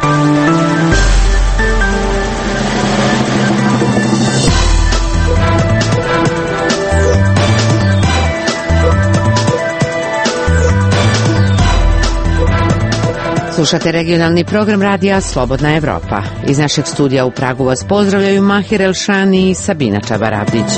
Slušate regionalni program radija Slobodna Evropa. Iz našeg studija u Pragu vas pozdravljaju Mahir Elšani i Sabina Čabarabdić.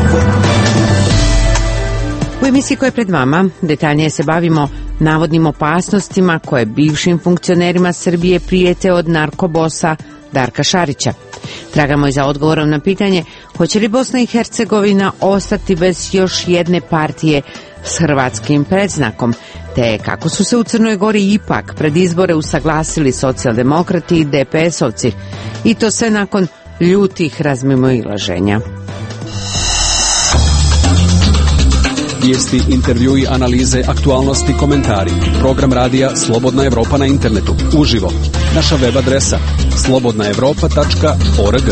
U emisiji koja je pred vama detaljnije se bavimo navodnim opasnostima koje bivšim funkcionerima Srbije prijete od narkobosa Darka Šarića. Tragamo i za odgovorom na pitanje hoće li Bosna i Hercegovina ostati bez još jedne partije s hrvatskim predznakom, te kako su se u Crnoj Gori ipak pred izbore usaglasili socijaldemokrati i DPS-ovci, i to sve nakon ljutih razmimoilaženja. Vijesti, intervjui, analize, aktualnosti, komentari. Program radija Slobodna Evropa na internetu. Uživo. Naša web adresa slobodnaevropa.org.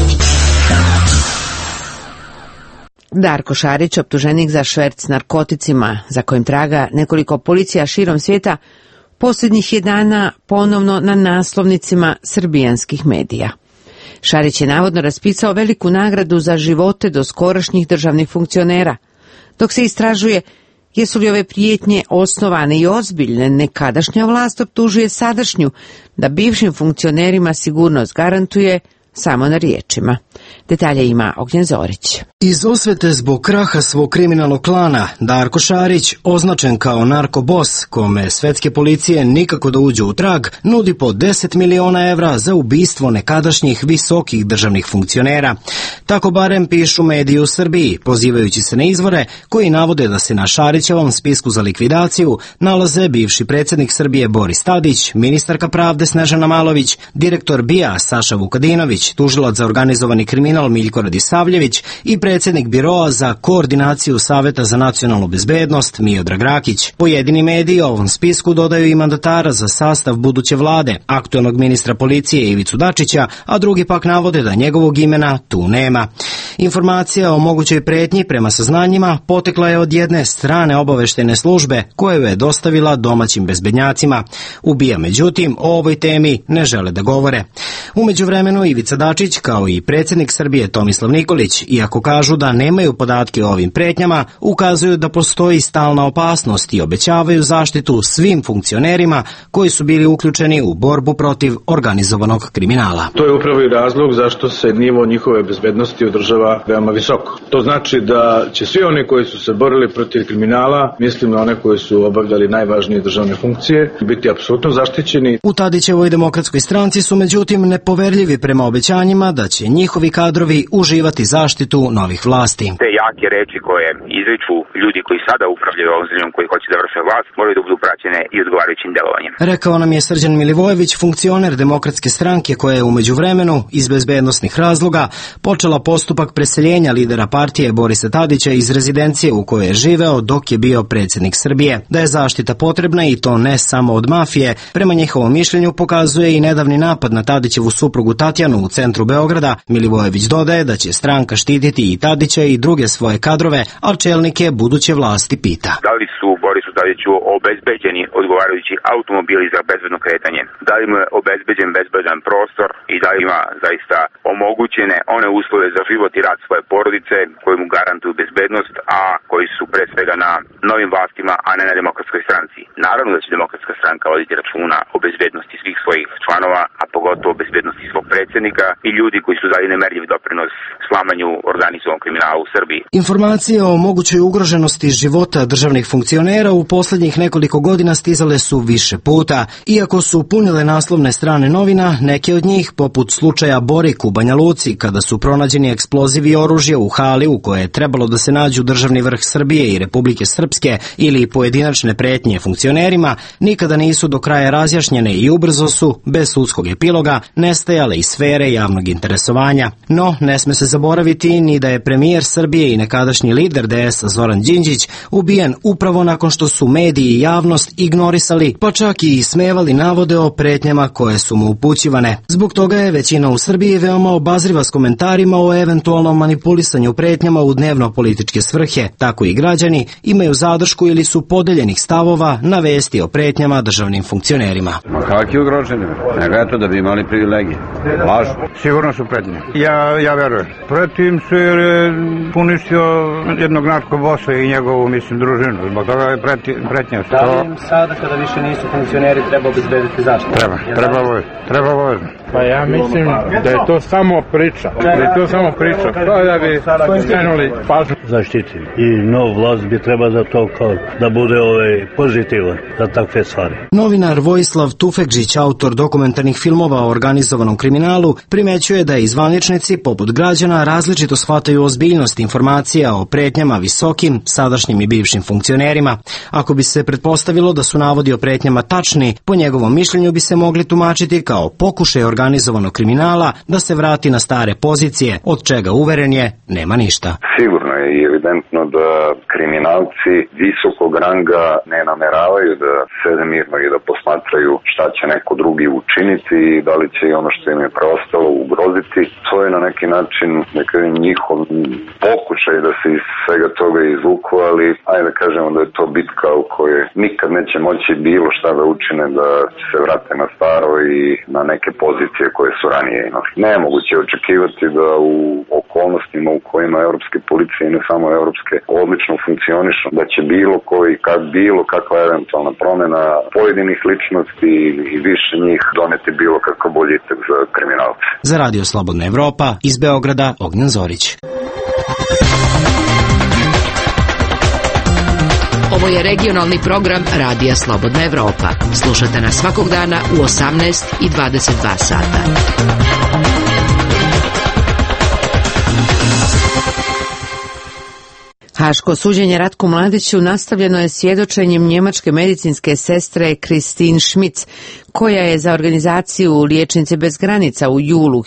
Darko Šarić, optuženik za šverc narkoticima, za kojim traga nekoliko policija širom svijeta, posljednjih je dana ponovno na naslovnicima srbijanskih medija. Šarić je navodno raspisao veliku nagradu za živote doskorašnjih državnih funkcionera. Dok se istražuje jesu li ove prijetnje osnovane i ozbiljne, nekadašnja vlast optužuje sadašnju da bivšim funkcionerima sigurnost garantuje samo na riječima. Detalje ima Ognjen Zorić. Iz osvete zbog kraha svog kriminalnog klana, Darko Šarić, označen kao narkobos, kome svetske policije nikako da uđu u trag, nudi po 10 miliona evra za ubistvo nekadašnjih visokih državnih funkcionera. Tako barem pišu mediji u Srbiji, pozivajući se na izvore koji navode da se na Šarićevom spisku za likvidaciju nalaze bivši predsjednik Srbije Boris Tadić, ministarka pravde Snežana Malović, direktor BIA Saša Vukadinović, tužilac za organizovani kriminal Miljko Radisavljević i predsjednik Biroa za koordinaciju Saveta za nacionalnu bezbednost Miodrag Rakić. Pojedini mediji ovom spisku dodaju i mandatara za sastav buduće vlade, aktualnog ministra policije Ivicu Dačića, a drugi pak navode da njegovog imena tu nema. Informacija o mogućoj pretnji prema saznanjima potekla je od jedne strane obaveštajne službe koju je dostavila domaćim bezbednjacima. U BIA međutim o ovoj temi ne žele da govore. U međuvremenu Ivica Dačić kao i predsjednik Srbije Tomislav Nikolić, iako kažu da nemaju podatke o ovim pretnjama, ukazuju da postoji stalna opasnost i obećavaju zaštitu svim funkcionerima koji su bili uključeni u borbu protiv organizovanog kriminala. To je upravo i razlog zašto se nivo njihove bezbednosti održava veoma visoko. To znači da će svi oni koji su se borili protiv kriminala, mislim na one koji su obavljali najvažnije državne funkcije, biti apsolutno zaštićeni. U Tadićevoj demokratskoj stranci su međutim nepoverljivi prema obećanjima da će njihovi kadrovi uživati zaštitu novih vlasti. Te jake reči koje izriču ljudi koji sada upravljaju ovom zemljom, koji hoće da vrše vlast, moraju da budu praćene i odgovarajućim delovanjem. Rekao nam je Srđan Milivojević, funkcioner Demokratske stranke koja je u međuvremenu iz bezbednosnih razloga počela postupak preseljenja lidera partije Borisa Tadića iz rezidencije u kojoj je živeo dok je bio predsjednik Srbije. Da je zaštita potrebna i to ne samo od mafije, prema njihovom mišljenju pokazuje i nedavni napad na Tadićevu suprugu Tatjanu u centru Beograda. Milivojević dodaje da će stranka štititi i Tadića i druge svoje kadrove, a čelnike buduće vlasti pita. Da li su Borisu Tadiću obezbeđeni odgovarajući automobili za bezbedno kretanje? Da li mu je obezbeđen bezbedan prostor i da li ima zaista omogućene one uslove za život i rad svoje porodice koji mu garantuju bezbednost, a koji su pre svega na novim vlastima, a ne na Demokratskoj stranci? Naravno da će Demokratska stranka voditi računa o bezbednosti svih svojih članova, a pogotovo o bezbednosti svog predsjednika i ljudi koji su dali nemerljiv doprinos slamanju organizovanog kriminala u Srbiji. Informacije o mogućoj ugroženosti života državnih funkcionera u posljednjih nekoliko godina stizale su više puta. Iako su punile naslovne strane novina, neke od njih, poput slučaja Borik u Banja Luci, kada su pronađeni eksplozivi i oružje u hali u koje je trebalo da se nađu državni vrh Srbije i Republike Srpske ili pojedinačne pretnje funkcionerima, nikada nisu do kraja razjašnjene i ubrzo su, bez sudskog epiloga, nestajale iz sfere javnog interesovanja. No, ne sme se zaboraviti ni da je premijer Srbije i nekadašnji lider DS Zoran Đinđić ubijen upravo nakon što su mediji i javnost ignorisali, pa čak i ismevali navode o pretnjama koje su mu upućivane. Zbog toga je većina u Srbiji veoma obazriva s komentarima o eventualnom eventualnom manipulisanju pretnjama u dnevno-političke svrhe, tako i građani imaju zadršku ili su podeljenih stavova na vesti o pretnjama državnim funkcionerima. Ma kakvi ugroženi? Neka je to da bi imali privilegije. Lažu. Sigurno su pretnje. Ja verujem. Pretim su jer je puništio jednog narkobosa i njegovu, družinu. Zbog toga je pretnja. Da li im sada, kada više nisu funkcioneri, treba obezbediti zaštitu? Treba vojno. Pa ja mislim da je to samo priča. To da bi skrenuli pažnju. Zaštiti. I nov vlast bi treba za to kao da bude pozitivan za takve stvari. Novinar Vojislav Tufekžić, autor dokumentarnih filmova o organizovanom kriminalu, primećuje da zvaničnici poput građana različito shvataju ozbiljnost informacija o pretnjama visokim, sadašnjim i bivšim funkcionerima. Ako bi se pretpostavilo da su navodi o pretnjama tačni, po njegovom mišljenju bi se mogli tumačiti kao pokušaj organizovanog kriminala da se vrati na stare pozicije, od čega uveren je nema ništa. Sigurno je i evidentno da kriminalci visokog ranga ne nameravaju da sede mirno i da posmatraju šta će neko drugi učiniti i da li će i ono što im je preostalo ugroziti. To je na neki način njihov pokušaj da se iz svega toga izvuku, ali ajde da kažemo da je to bitka u kojoj nikad neće moći bilo šta da učine da se vrate na staro i na neke pozicije koje su ranije imali. Nemoguće je očekivati da u okolnostima u kojima evropske policije i ne samo evropske odlično funkcionišu, da će bilo koji, bilo kakva eventualna promena pojedinih ličnosti i više njih doneti bilo kakav boljitak za kriminalce. Za Radio Slobodna Evropa iz Beograda, Ognjen Zorić. Ovo je regionalni program Radija Slobodna Evropa. Slušate nas svakog dana u 18 i 22 sata. Haško suđenje Ratku Mladiću nastavljeno je svjedočenjem njemačke medicinske sestre Christine Schmitz, koja je za organizaciju Liječnici bez granica u julu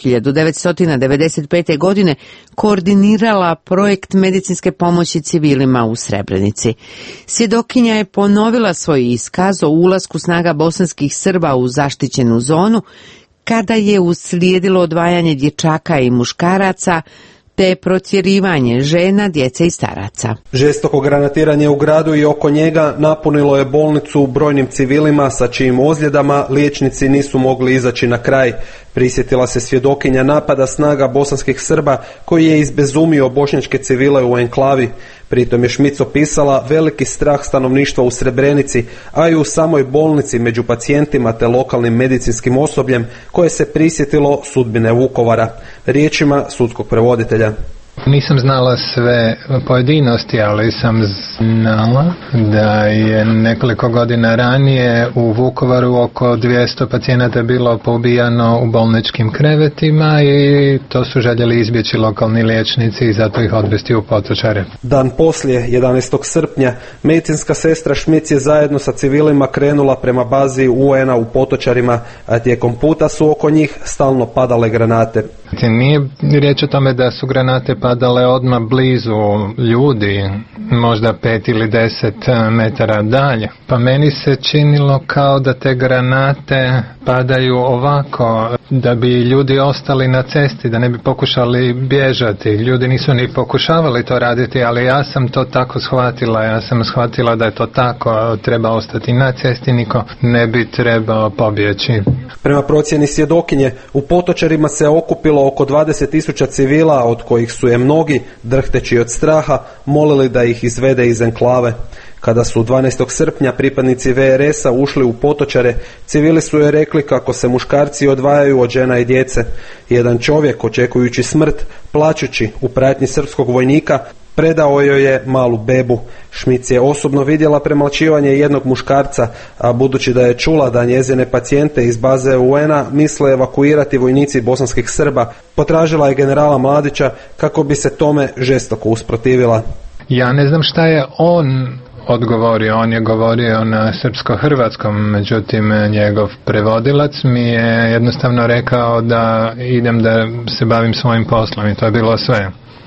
1995. godine koordinirala projekt medicinske pomoći civilima u Srebrenici. Svjedokinja je ponovila svoj iskaz o ulasku snaga bosanskih Srba u zaštićenu zonu, kada je uslijedilo odvajanje dječaka i muškaraca, te protjerivanje žena, djece i staraca. Žestoko granatiranje u gradu i oko njega napunilo je bolnicu brojnim civilima sa čijim ozljedama liječnici nisu mogli izaći na kraj. Prisjetila se svjedokinja napada snaga bosanskih Srba koji je izbezumio bošnjačke civile u enklavi. Pritom je Schmitz opisala veliki strah stanovništva u Srebrenici, a i u samoj bolnici među pacijentima te lokalnim medicinskim osobljem koje se prisjetilo sudbine Vukovara. Riječima sudskog prevoditelja. Nisam znala sve pojedinosti, ali sam znala da je nekoliko godina ranije u Vukovaru oko 200 pacijenata bilo poubijano u bolničkim krevetima i to su željeli izbjeći lokalni liječnici i zato ih odvesti u Potočare. Dan poslije, 11. srpnja, medicinska sestra Schmitz je zajedno sa civilima krenula prema bazi UN-a u Potočarima, a tijekom puta su oko njih stalno padale granate. Nije riječ o tome da su granate padale odmah blizu ljudi, možda 5 ili 10 metara dalje. Pa meni se činilo kao da te granate padaju ovako, da bi ljudi ostali na cesti, da ne bi pokušali bježati. Ljudi nisu ni pokušavali to raditi, ali ja sam to tako shvatila. Ja sam shvatila da je to tako, treba ostati na cesti, niko ne bi trebao pobjeći. Prema procjeni svjedokinje, u Potočarima se okupilo oko 20.000 civila, od kojih su je mnogi, drhteći od straha, molili da ih izvede iz enklave. Kada su 12. srpnja pripadnici VRS-a ušli u Potočare, civili su joj rekli kako se muškarci odvajaju od žena i djece. Jedan čovjek, očekujući smrt, plačući u pratnji srpskog vojnika, predao joj je malu bebu. Schmitz je osobno vidjela premlaćivanje jednog muškarca, a budući da je čula da njezine pacijente iz baze UN-a misle evakuirati vojnici bosanskih Srba, potražila je generala Mladića kako bi se tome žestoko usprotivila. Ja ne znam šta je on odgovorio. On je govorio na srpsko-hrvatskom, međutim njegov prevodilac mi je jednostavno rekao da idem da se bavim svojim poslom i to je bilo sve.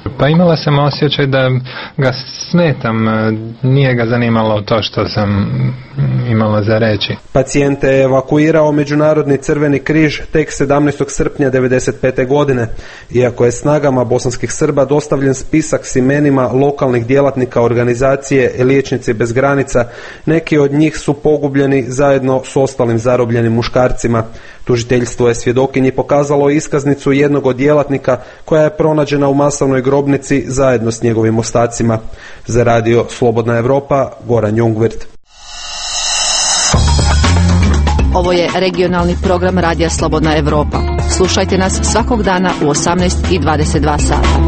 Pa imala sam osjećaj da ga smetam, nije ga zanimalo to što sam imala za reći. Pacijente je evakuirao Međunarodni Crveni križ tek 17. srpnja 1995. godine. Iako je snagama bosanskih Srba dostavljen spisak s imenima lokalnih djelatnika organizacije Liječnici bez granica, neki od njih su pogubljeni zajedno s ostalim zarobljenim muškarcima. Tužiteljstvo je svjedokinji pokazalo iskaznicu jednog od djelatnika koja je pronađena u masovnoj grobnici zajedno s njegovim ostacima. Za radio Slobodna Evropa, Goran Jungwirth. Ovo je regionalni program Radija Slobodna Evropa. Slušajte nas svakog dana u 18:22 sata.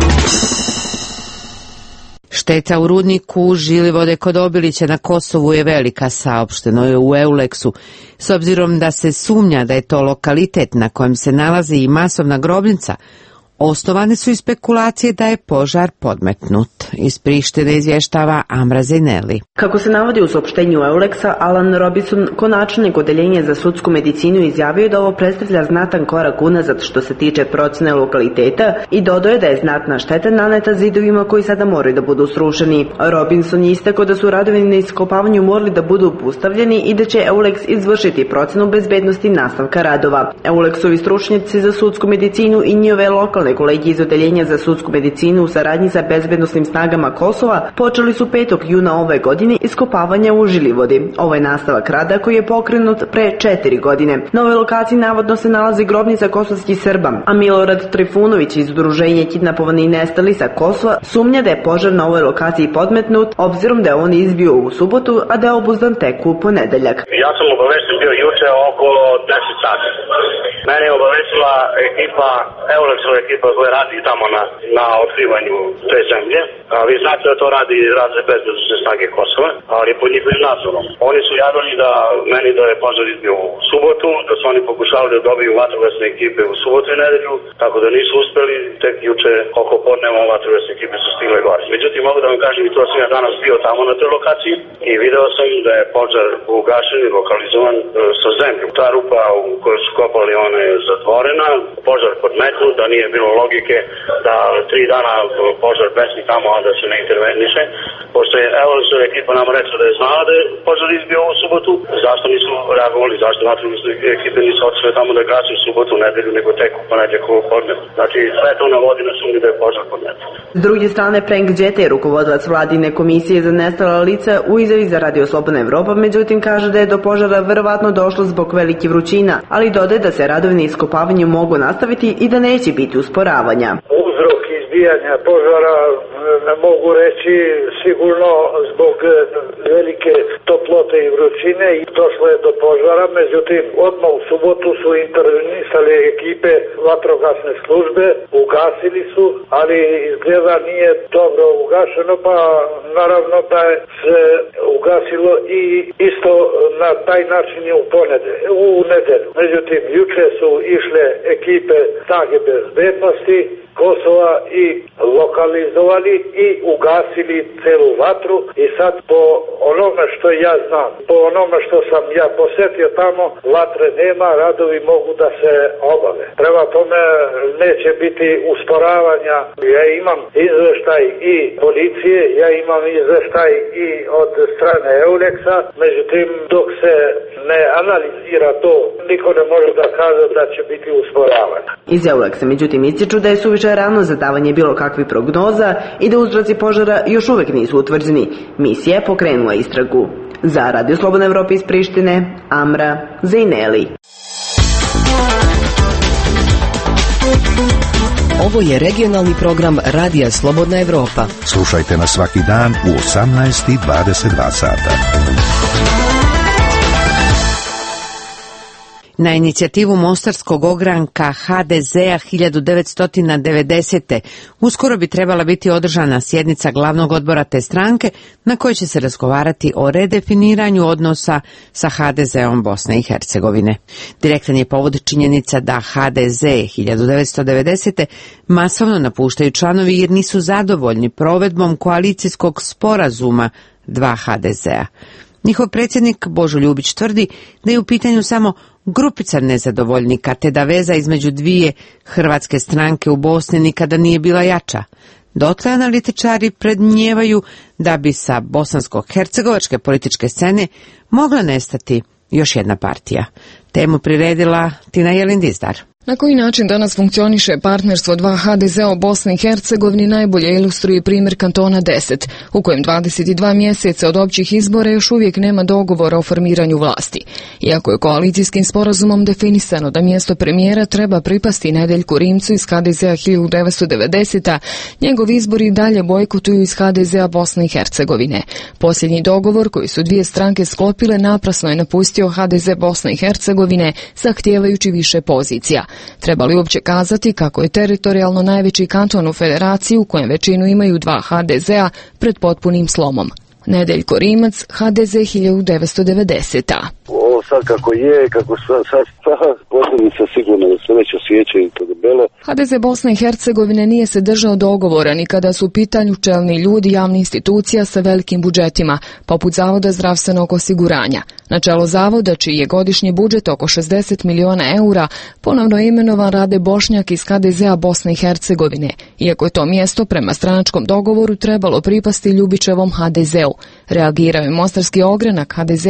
Šteta u rudniku Žilivode kod Obilića na Kosovu je velika, saopšteno je u Euleksu. S obzirom da se sumnja da je to lokalitet na kojem se nalazi i masovna grobnica, osnovane su i spekulacije da je požar podmetnut. Iz Prištine izvještava Amra Zejneli. Kako se navodi u saopštenju Euleksa, Alan Robinson, konačelnik odeljenja za sudsku medicinu, izjavio da ovo predstavlja znatan korak unazad što se tiče procjene lokaliteta i dodao je da je znatna šteta naneta zidovima koji sada moraju da budu srušeni. Robinson je istakao da su radovi na iskopavanju morali da budu obustavljeni i da će Euleks izvršiti procjenu bezbednosti nastavka radova. Euleksovi stručnjaci za sudsku medicinu i njihove lokalne kolegi iz odeljenja za sudsku medicinu u saradnji sa bezbednosnim snagama Kosova počeli su 5. juna ove godine iskopavanje u Žilivodi. Ovo je nastavak rada koji je pokrenut pre 4 godine. Na ovoj lokaciji navodno se nalazi grobnica kosovskih Srba, a Milorad Trifunović iz udruženja Kidnapovani i nestali sa Kosova sumnja da je požar na ovoj lokaciji podmetnut, obzirom da je on izbio u subotu, a da je obuzdan tek u ponedeljak. Ja sam obavešten bio juče oko 10 sati. Mene je obavestila ekipa, Euleksova ekipa koja radi tamo na otkrivanju te zemlje. Vi znate da to radi razne bezbednosne snage Kosova, ali pod njihovim nadzorom. Oni su javili da meni da je požar izbio u subotu, da su oni pokušali da dobiju vatrogasne ekipe u subotu i nedelju, tako da nisu uspeli, tek juče oko podneva vatrogasne ekipe su stigle gore. Međutim, mogu da vam kažem i to sam ja danas bio tamo na toj lokaciji i video sam da je požar ugašen i lokalizovan sa zemljom. Ta rupa u kojoj su kopali one je zatvorena, požar podmetnut, da nije bilo logike da 3 dana požar besni tamo, a da se ne interveniše. Pošto je Eulexova ekipa nam rekla da je znala da je požar izbio u subotu, zašto nisu reagovali, zašto vatrogasne ekipe nisu otišle tamo da gase u subotu, nedelju, nego tek u ponedjeljak podmet. Znači sve to navodi na sumnju da je požar podmetnut. S druge strane, Frank Đete, rukovodilac vladine komisije za nestala lica, u izjavi za Radio Slobodna Evropa, međutim kaže da je do požara verovatno došlo zbog velike vrućina, ali dodaje da se radovi na iskopavanju mogu nastaviti i da neće biti usporavanja. Uzrok izbijanja požara ne mogu reći sigurno zbog velike toplote i vrućine i došlo je do požara, međutim odmah u subotu su intervenisali ekipe vatrogasne službe, ugasili su, ali izgleda nije dobro ugašeno, pa naravno da je se ugasilo i isto na taj način je u nedelju. Međutim, juče su išle ekipe snage bezbednosti Kosova i lokalizovali i ugasili celu vatru i sad po onome što ja znam, po onome što sam ja posjetio tamo, vatre nema, radovi mogu da se obave. Prema tome neće biti usporavanja. Ja imam izveštaj i policije, ja imam izveštaj i od strane Euleksa, međutim dok se ne analizira to, niko ne može da kaže da će biti usporavanja. Iz Euleksa međutim ističu da je suviše rano za davanje bilo kakvih prognoza i da uzroci požara još uvek nisu utvrđeni. Misija je pokrenula istragu. Za Radio Slobodna Evropa iz Prištine, Amra Zejneli. Ovo je regionalni program Radija Slobodna Evropa. Slušajte nas svaki dan u 18:22 sata. Na inicijativu mostarskog ogranka HDZ-a 1990. uskoro bi trebala biti održana sjednica glavnog odbora te stranke na kojoj će se razgovarati o redefiniranju odnosa sa HDZ-om Bosne i Hercegovine. Direktan je povod činjenica da HDZ 1990. masovno napuštaju članovi jer nisu zadovoljni provedbom koalicijskog sporazuma dva HDZ-a. Njihov predsjednik Božo Ljubić tvrdi da je u pitanju samo grupica nezadovoljnika, te da veza između dvije hrvatske stranke u Bosni nikada nije bila jača. Dotle analitičari predmnijevaju da bi sa bosansko-hercegovačke političke scene mogla nestati još jedna partija. Temu priredila Tina Jelindizdar. Na koji način danas funkcioniše partnerstvo dva HDZ-a u Bosni i Hercegovini najbolje ilustruje primjer kantona 10, u kojem 22 mjeseca od općih izbora još uvijek nema dogovora o formiranju vlasti. Iako je koalicijskim sporazumom definisano da mjesto premijera treba pripasti Nedeljku Rimcu iz HDZ-a 1990. njegov izbor i dalje bojkotuju iz HDZ-a Bosne i Hercegovine. Posljednji dogovor koji su dvije stranke sklopile naprasno je napustio HDZ Bosne i Hercegovine zahtijevajući više pozicija. Treba li uopće kazati kako je teritorijalno najveći kanton u federaciji u kojem većinu imaju dva HDZ-a pred potpunim slomom? Nedeljko Rimac, HDZ 1990. Ovo sad kako je, kako sad posljedica sigurno da se već osjećaju to debelo. HDZ Bosne i Hercegovine nije se držao dogovora ni kada su u pitanju čelni ljudi javnih institucija sa velikim budžetima, poput Zavoda zdravstvenog osiguranja. Na čelo zavoda, čiji je godišnji budžet oko 60 miliona eura, ponovno je imenovan Rade Bošnjak iz HDZ-a Bosne i Hercegovine, iako je to mjesto prema stranačkom dogovoru trebalo pripasti Ljubićevom HDZ-u. Reagirao je mostarski ogranak HDZ-a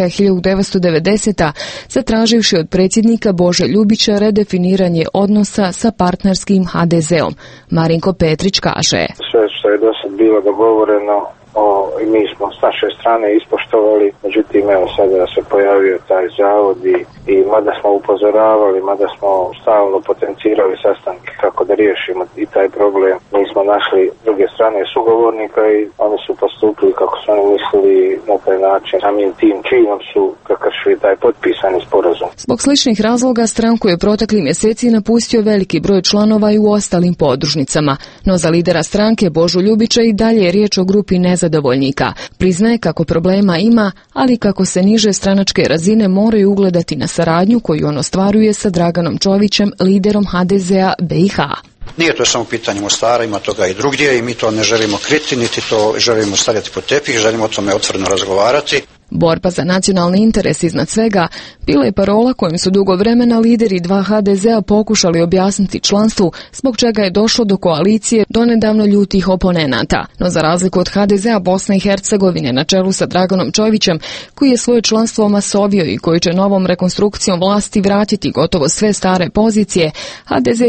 1990. zatraživši od predsjednika Bože Ljubića redefiniranje odnosa sa partnerskim HDZ-om. Marinko Petrić kaže: Sve što je do sad bilo dogovoreno i mi smo s naše strane ispoštovali, međutim evo sada se pojavio taj zavod i mada smo upozoravali, mada smo stalno potencirali sastanke kako da riješimo i taj problem, mi smo našli s druge strane sugovornika i oni su postupili kako su oni mislili na taj način. Samim tim činom su prekršili taj potpisani sporazum. Zbog sličnih razloga stranku je protekli mjeseci napustio veliki broj članova i u ostalim podružnicama, no za lidera stranke Božu Ljubića i dalje je riječ o grupi nezadovoljnika. Priznaje kako problema ima, ali kako se niže stranačke razine moraju ugledati na saradnju koju on ostvaruje sa Draganom Čovićem, liderom HDZ-a BiH. Nije to samo pitanje Mostara, ima toga i drugdje i mi to ne želimo kriti, niti to želimo stavljati pod tepih, želimo o tome otvoreno razgovarati. Borba za nacionalni interes iznad svega bila je parola kojom su dugo vremena lideri dva HDZ-a pokušali objasniti članstvu, zbog čega je došlo do koalicije donedavno ljutih oponenata. No za razliku od HDZ-a Bosne i Hercegovine na čelu sa Draganom Čovićem, koji je svoje članstvo omasovio i koji će novom rekonstrukcijom vlasti vratiti gotovo sve stare pozicije, HDZ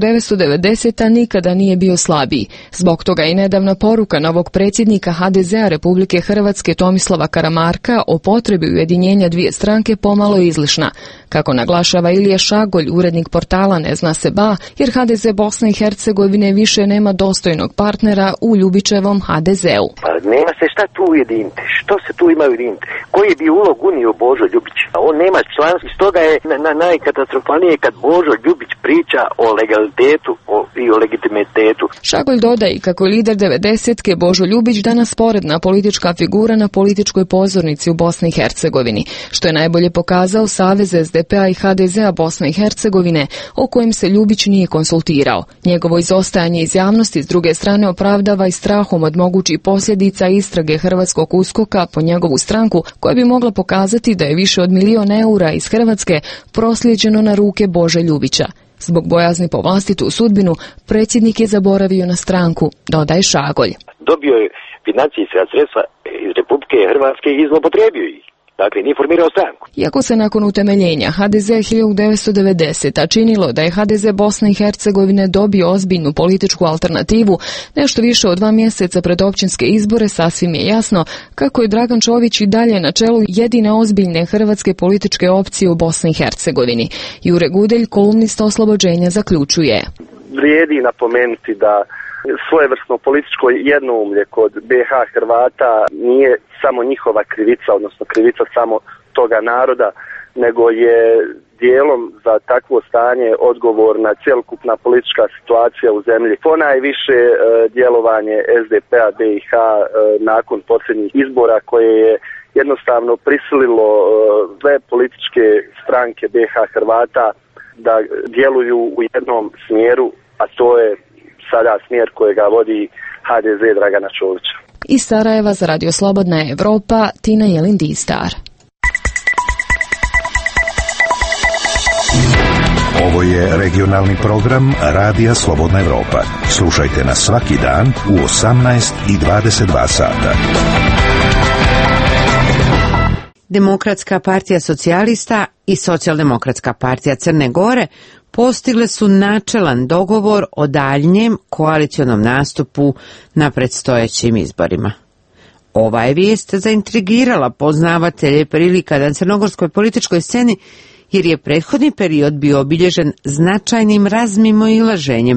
1990. nikada nije bio slabiji. Zbog toga i nedavna poruka novog predsjednika HDZ-a Republike Hrvatske Tomislava Karamarka o potrebi ujedinjenja dvije stranke pomalo izlišna. Kako naglašava Ilija Šagolj, urednik portala Ne zna se ba, jer HDZ Bosne i Hercegovine više nema dostojnog partnera u Ljubićevom HDZ-u. Pa nema se šta tu ujediniti, što se tu ima ujediniti, koji bi ulog unio Božo Ljubić, on nema članstva, stoga je najkatastrofalnije kad Božo Ljubić priča o legalitetu i o legitimitetu. Šagolj dodaje kako je lider 90-ke Božo Ljubić danas sporedna politička figura na političkoj pozornici u Bosni i Hercegovini, što je najbolje pokazao savez SDP-a i HDZ-a Bosne i Hercegovine, o kojem se Ljubić nije konsultirao. Njegovo izostajanje iz javnosti s druge strane opravdava i strahom od mogućih posljedica istrage hrvatskog USKOK-a po njegovu stranku, koja bi mogla pokazati da je više od 1 milion eura iz Hrvatske proslijeđeno na ruke Bože Ljubića. Zbog bojazni po vlastitu sudbinu, predsjednik je zaboravio na stranku, dodaje Šagolj. Dobio je financijska sredstva iz Republike Hrvatske i zloupotrijebio ih. Dakle, nije formirao stranku. Iako se nakon utemeljenja HDZ 1990. činilo da je HDZ Bosne i Hercegovine dobio ozbiljnu političku alternativu, nešto više od 2 mjeseca pred općinske izbore sasvim je jasno kako je Dragan Čović i dalje na čelu jedine ozbiljne hrvatske političke opcije u Bosni i Hercegovini. Jure Gudelj, kolumnista Oslobođenja, zaključuje: Vrijedi napomenuti da svojevrsno političko jednoumlje kod BiH Hrvata nije samo njihova krivica, odnosno krivica samo toga naroda, nego je dijelom za takvo stanje odgovorna cjelokupna politička situacija u zemlji. Ponajviše djelovanje SDP-a BiH nakon posljednjih izbora koje je jednostavno prisililo sve političke stranke BiH Hrvata da djeluju u jednom smjeru, a to je sada smjer kojega vodi HDZ Dragana Čovića. Iz Sarajeva za Radio Slobodna Evropa, Tina Jelindizdar. Ovo je regionalni program Radija Slobodna Evropa. Slušajte nas svaki dan u 18:22 sata. Demokratska partija socijalista i Socijaldemokratska partija Crne Gore postigle su načelan dogovor o daljnjem koalicionom nastupu na predstojećim izborima. Ova je vijest zaintrigirala poznavatelje prilika na crnogorskoj političkoj sceni, jer je prethodni period bio obilježen značajnim razmimoilaženjem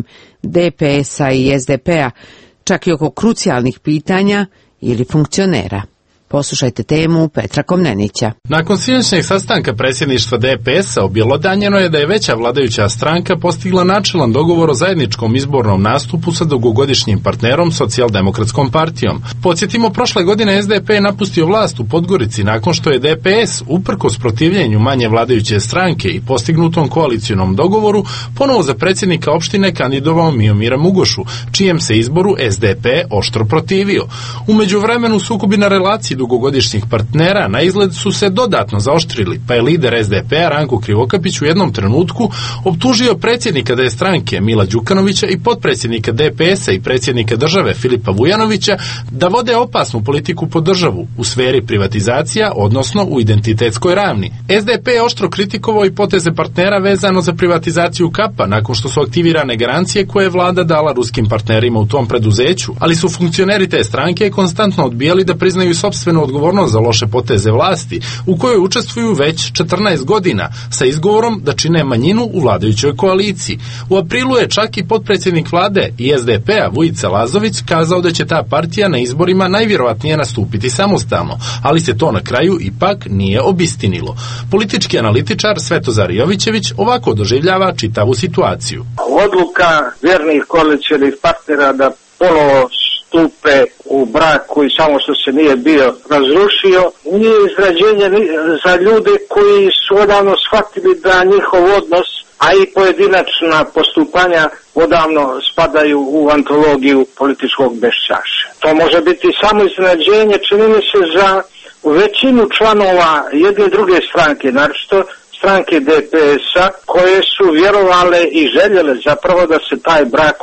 DPS-a i SDP-a, čak i oko krucijalnih pitanja ili funkcionera. Poslušajte temu Petra Komnenića. Nakon sinoćnjeg sastanka predsjedništva DPS-a objelodanjeno je da je veća vladajuća stranka postigla načelan dogovor o zajedničkom izbornom nastupu sa dugogodišnjim partnerom Socijaldemokratskom partijom. Podsjetimo, prošle godine SDP je napustio vlast u Podgorici nakon što je DPS, uprkos protivljenju manje vladajuće stranke i postignutom koalicionom dogovoru, ponovo za predsjednika opštine kandidovao Miomira Mugošu, čijem se izboru SDP oštro protivio. U međuvremenu sukobi na relaciji dugogodišnjih partnera na izgled su se dodatno zaoštrili, pa je lider SDP-a Ranko Krivokapić u jednom trenutku optužio predsjednika te stranke Mila Đukanovića i potpredsjednika DPS-a i predsjednika države Filipa Vujanovića da vode opasnu politiku po državu u sferi privatizacija, odnosno u identitetskoj ravni. SDP je oštro kritikovao i poteze partnera vezano za privatizaciju Kapa nakon što su aktivirane garancije koje je vlada dala ruskim partnerima u tom preduzeću, ali su funkcioneri te stranke konstantno odbijali da priznaju sopstvenu odgovornost za loše poteze vlasti, u kojoj učestvuju već 14 godina, sa izgovorom da čine manjinu u vladajućoj koaliciji. U aprilu je čak i potpredsjednik vlade i SDP-a Vujica Lazović kazao da će ta partija na izborima najvjerovatnije nastupiti samostalno, ali se to na kraju ipak nije obistinilo. Politički analitičar Svetozar Jovićević ovako doživljava čitavu situaciju. Odluka vjernih koalicionih partnera da ponovo stupe u brak koji samo što se nije bio razrušio, nije izrađenje za ljude koji su odavno shvatili da njihov odnos, a i pojedinačna postupanja odavno spadaju u antologiju političkog beščašća. To može biti samo iznenađenje, čini mi se, za većinu članova jedne i druge stranke, naročito stranke DPS-a, koje su vjerovale i željele zapravo da se taj brak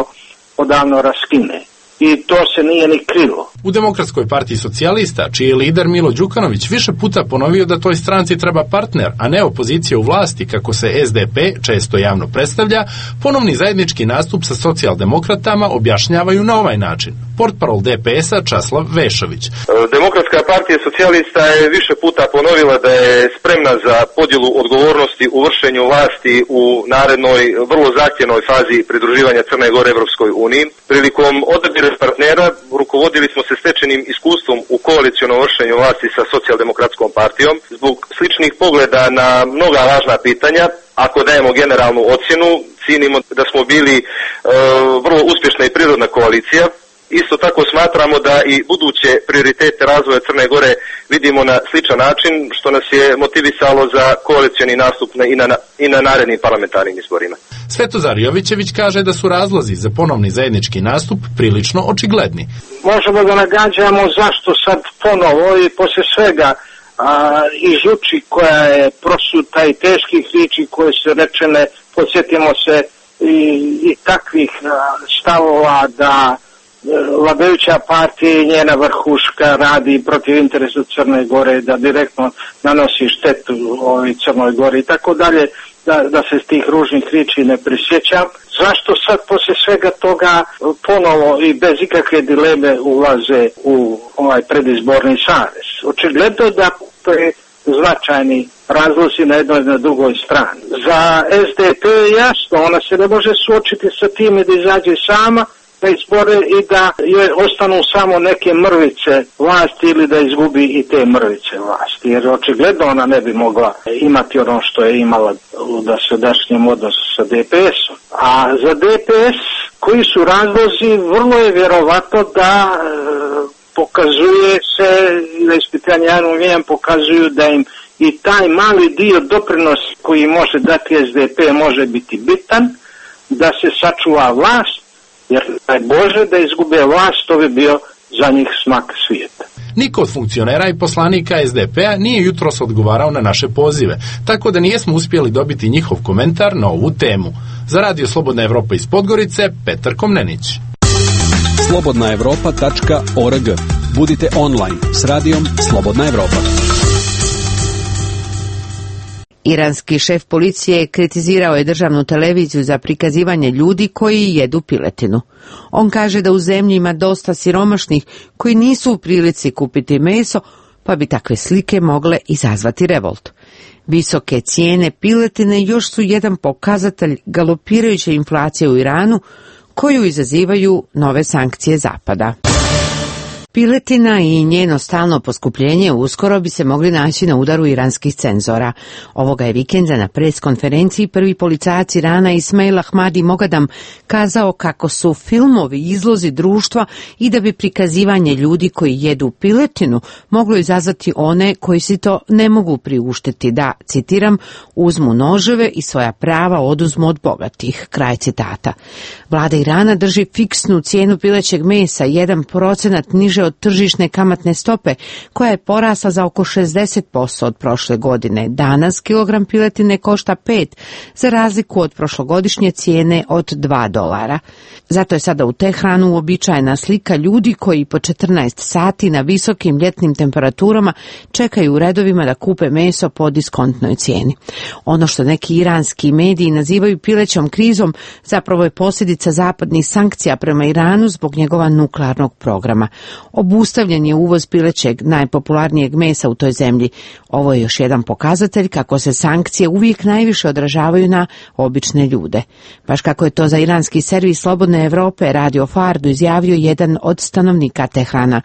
odavno raskine. I to se nije ni krilo. U Demokratskoj partiji socijalista, čiji je lider Milo Đukanović više puta ponovio da toj stranci treba partner, a ne opozicija u vlasti, kako se SDP često javno predstavlja, ponovni zajednički nastup sa socijaldemokratama objašnjavaju na ovaj način. Portparol DPS-a Časlav Vešović. Demokratska partija socijalista je više puta ponovila da je spremna za podjelu odgovornosti u vršenju vlasti u narednoj vrlo zahtjevnoj fazi pridruživanja Crne Gore Evropskoj uniji. Prilikom odabira partnera rukovodili smo se stečenim iskustvom u koalicionom vršenju vlasti sa Socijaldemokratskom partijom. Zbog sličnih pogleda na mnoga važna pitanja, ako dajemo generalnu ocjenu, cijenimo da smo bili vrlo uspješna i prirodna koalicija. Isto tako smatramo da i buduće prioritete razvoja Crne Gore vidimo na sličan način, što nas je motivisalo za koalicioni nastup i na narednim parlamentarnim izborima. Svetozar Jovićević kaže da su razlozi za ponovni zajednički nastup prilično očigledni. Možemo da nagađamo zašto sad ponovo i poslije svega iz uči koja je prosuta i teških riječi koje su rečene, podsjetimo se i takvih stavova da vladajuća partija i njena vrhuška radi protiv interesa Crne Gore, da direktno nanosi štetu Crnoj Gori i tako dalje, da se s tih ružnih riječi ne prisjećam. Zašto sad poslije svega toga ponovo i bez ikakve dileme ulaze u ovaj predizborni savez? Očigledno da to je značajni razlozi na jednoj i na drugoj strani. Za SDP je jasno, ona se ne može suočiti sa time da izađe sama na izbore i da joj ostanu samo neke mrvice vlasti ili da izgubi i te mrvice vlasti, jer očigledno ona ne bi mogla imati ono što je imala u dosadašnjem odnosu sa DPS-om. A za DPS koji su razlozi, vrlo je vjerovatno da pokazuje se, na ispitanju javnog mnijenja pokazuju da im i taj mali dio doprinos koji može dati SDP može biti bitan, da se sačuva vlast, jer najbolje da izgube vlast, to bi bio za njih smak svijeta. Niko od funkcionera i poslanika SDP-a nije jutros odgovarao na naše pozive, tako da nijesmo uspjeli dobiti njihov komentar na ovu temu. Za Radio Slobodna Evropa iz Podgorice, Petar Komnenić. slobodnaevropa.org. Budite online s radijom Slobodna Evropa. Iranski šef policije kritizirao je državnu televiziju za prikazivanje ljudi koji jedu piletinu. On kaže da u zemlji ima dosta siromašnih koji nisu u prilici kupiti meso, pa bi takve slike mogle izazvati revolt. Visoke cijene piletine još su jedan pokazatelj galopirajuće inflacije u Iranu, koju izazivaju nove sankcije Zapada. Piletina i njeno stalno poskupljenje uskoro bi se mogli naći na udaru iranskih cenzora. Ovoga je vikenda na pres konferenciji prvi policajac Irana Ismail Ahmadi Mogadam kazao kako su filmovi izlozi društva i da bi prikazivanje ljudi koji jedu piletinu moglo izazvati one koji si to ne mogu priuštiti da, citiram, uzmu noževe i svoja prava oduzmu od bogatih. Kraj citata. Vlada Irana drži fiksnu cijenu pilećeg mesa 1% niže od tržišne kamatne stope, koja je porasla za oko 60% od prošle godine. Danas kilogram piletine košta 5, za razliku od prošlogodišnje cijene od $2. Zato je sada u Tehranu uobičajena slika ljudi koji po 14 sati na visokim ljetnim temperaturama čekaju u redovima da kupe meso po diskontnoj cijeni. Ono što neki iranski mediji nazivaju pilećom krizom zapravo je posljedica zapadnih sankcija prema Iranu zbog njegova nuklearnog programa. Obustavljen je uvoz pilećeg, najpopularnijeg mesa u toj zemlji. Ovo je još jedan pokazatelj kako se sankcije uvijek najviše odražavaju na obične ljude. Baš kako je to za iranski servis Slobodne Evrope Radio Fardu izjavio jedan od stanovnika Tehrana.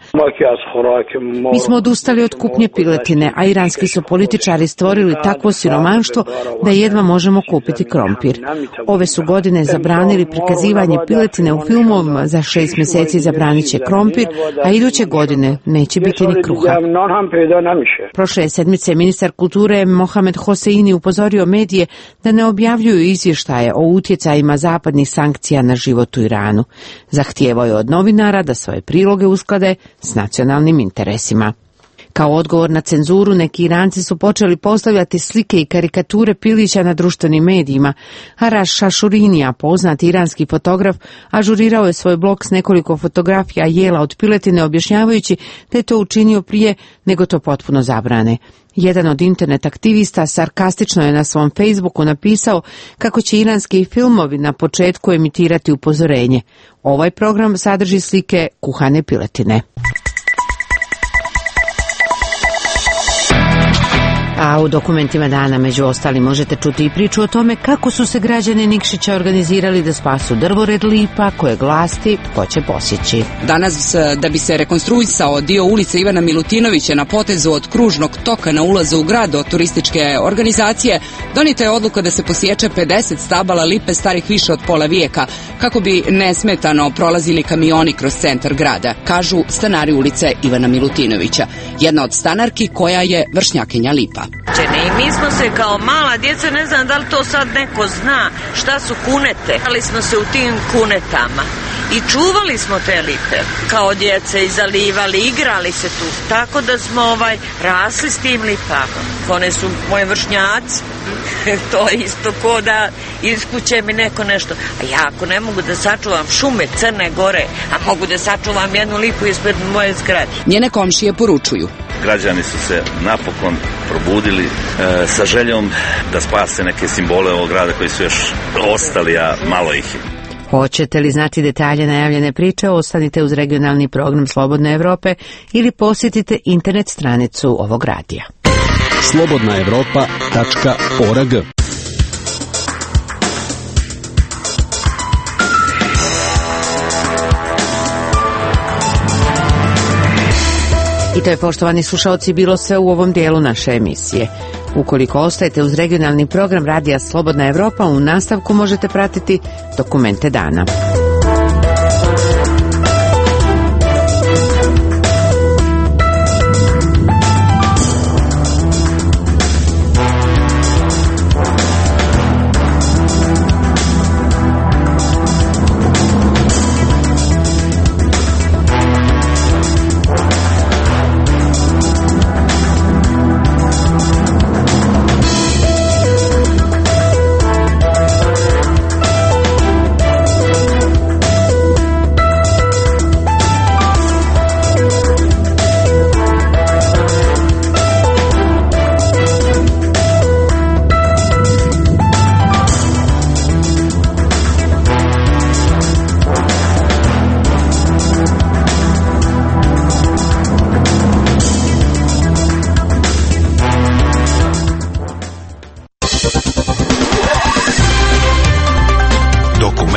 Mi smo odustali od kupnje piletine, a iranski su političari stvorili takvo siromaštvo da jedva možemo kupiti krompir. Ove su godine zabranili prikazivanje piletine u filmovima, za 6 mjeseci zabranit će krompir, a iduće godine neće biti ni kruha. Prošle sedmice ministar kulture Mohamed Hosseini upozorio medije da ne objavljuju izvještaje o utjecajima zapadnih sankcija na život u Iranu. Zahtijevao je od novinara da svoje priloge usklade s nacionalnim interesima. Kao odgovor na cenzuru, neki Iranci su počeli postavljati slike i karikature pilića na društvenim medijima. Arash Šašurinija, poznati iranski fotograf, ažurirao je svoj blog s nekoliko fotografija jela od piletine, objašnjavajući da je to učinio prije nego to potpuno zabrane. Jedan od internet aktivista sarkastično je na svom Facebooku napisao kako će iranski filmovi na početku emitirati upozorenje. Ovaj program sadrži slike kuhane piletine. A u dokumentima dana među ostalim možete čuti i priču o tome kako su se građani Nikšića organizirali da spasu drvored lipa koje glasti ko će posjeći. Danas, da bi se rekonstruisao dio ulice Ivana Milutinovića na potezu od kružnog toka na ulazu u grad od turističke organizacije, donijeta je odluka da se posječe 50 stabala lipe starih više od pola vijeka, kako bi nesmetano prolazili kamioni kroz centar grada, kažu stanari ulice Ivana Milutinovića. Jedna od stanarki koja je vršnjakinja lipa. I mi smo se kao mala djeca, ne znam da li to sad neko zna šta su kunete, ali smo se u tim kunetama i čuvali smo te lipe kao djece i zalivali, igrali se tu, tako da smo rasli s tim lipama. One su moji vršnjaci. To je isto ko da iz kuće mi neko nešto. A ja ako ne mogu da sačuvam šume Crne Gore, a mogu da sačuvam jednu lipu ispred moje zgrade. Njene komšije poručuju. Građani su se napokon probudili sa željom da spase neke simbole ovog grada koji su još ostali, a malo ih je. Hoćete li znati detalje najavljene priče, ostanite uz regionalni program Slobodne Evrope ili posjetite internet stranicu ovog radija. slobodnaevropa.org. I to je, poštovani slušalci, bilo sve u ovom dijelu naše emisije. Ukoliko ostajete uz regionalni program Radija Slobodna Evropa, u nastavku možete pratiti dokumente dana.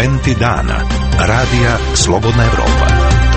Momenti dana. Radija Slobodna Evropa.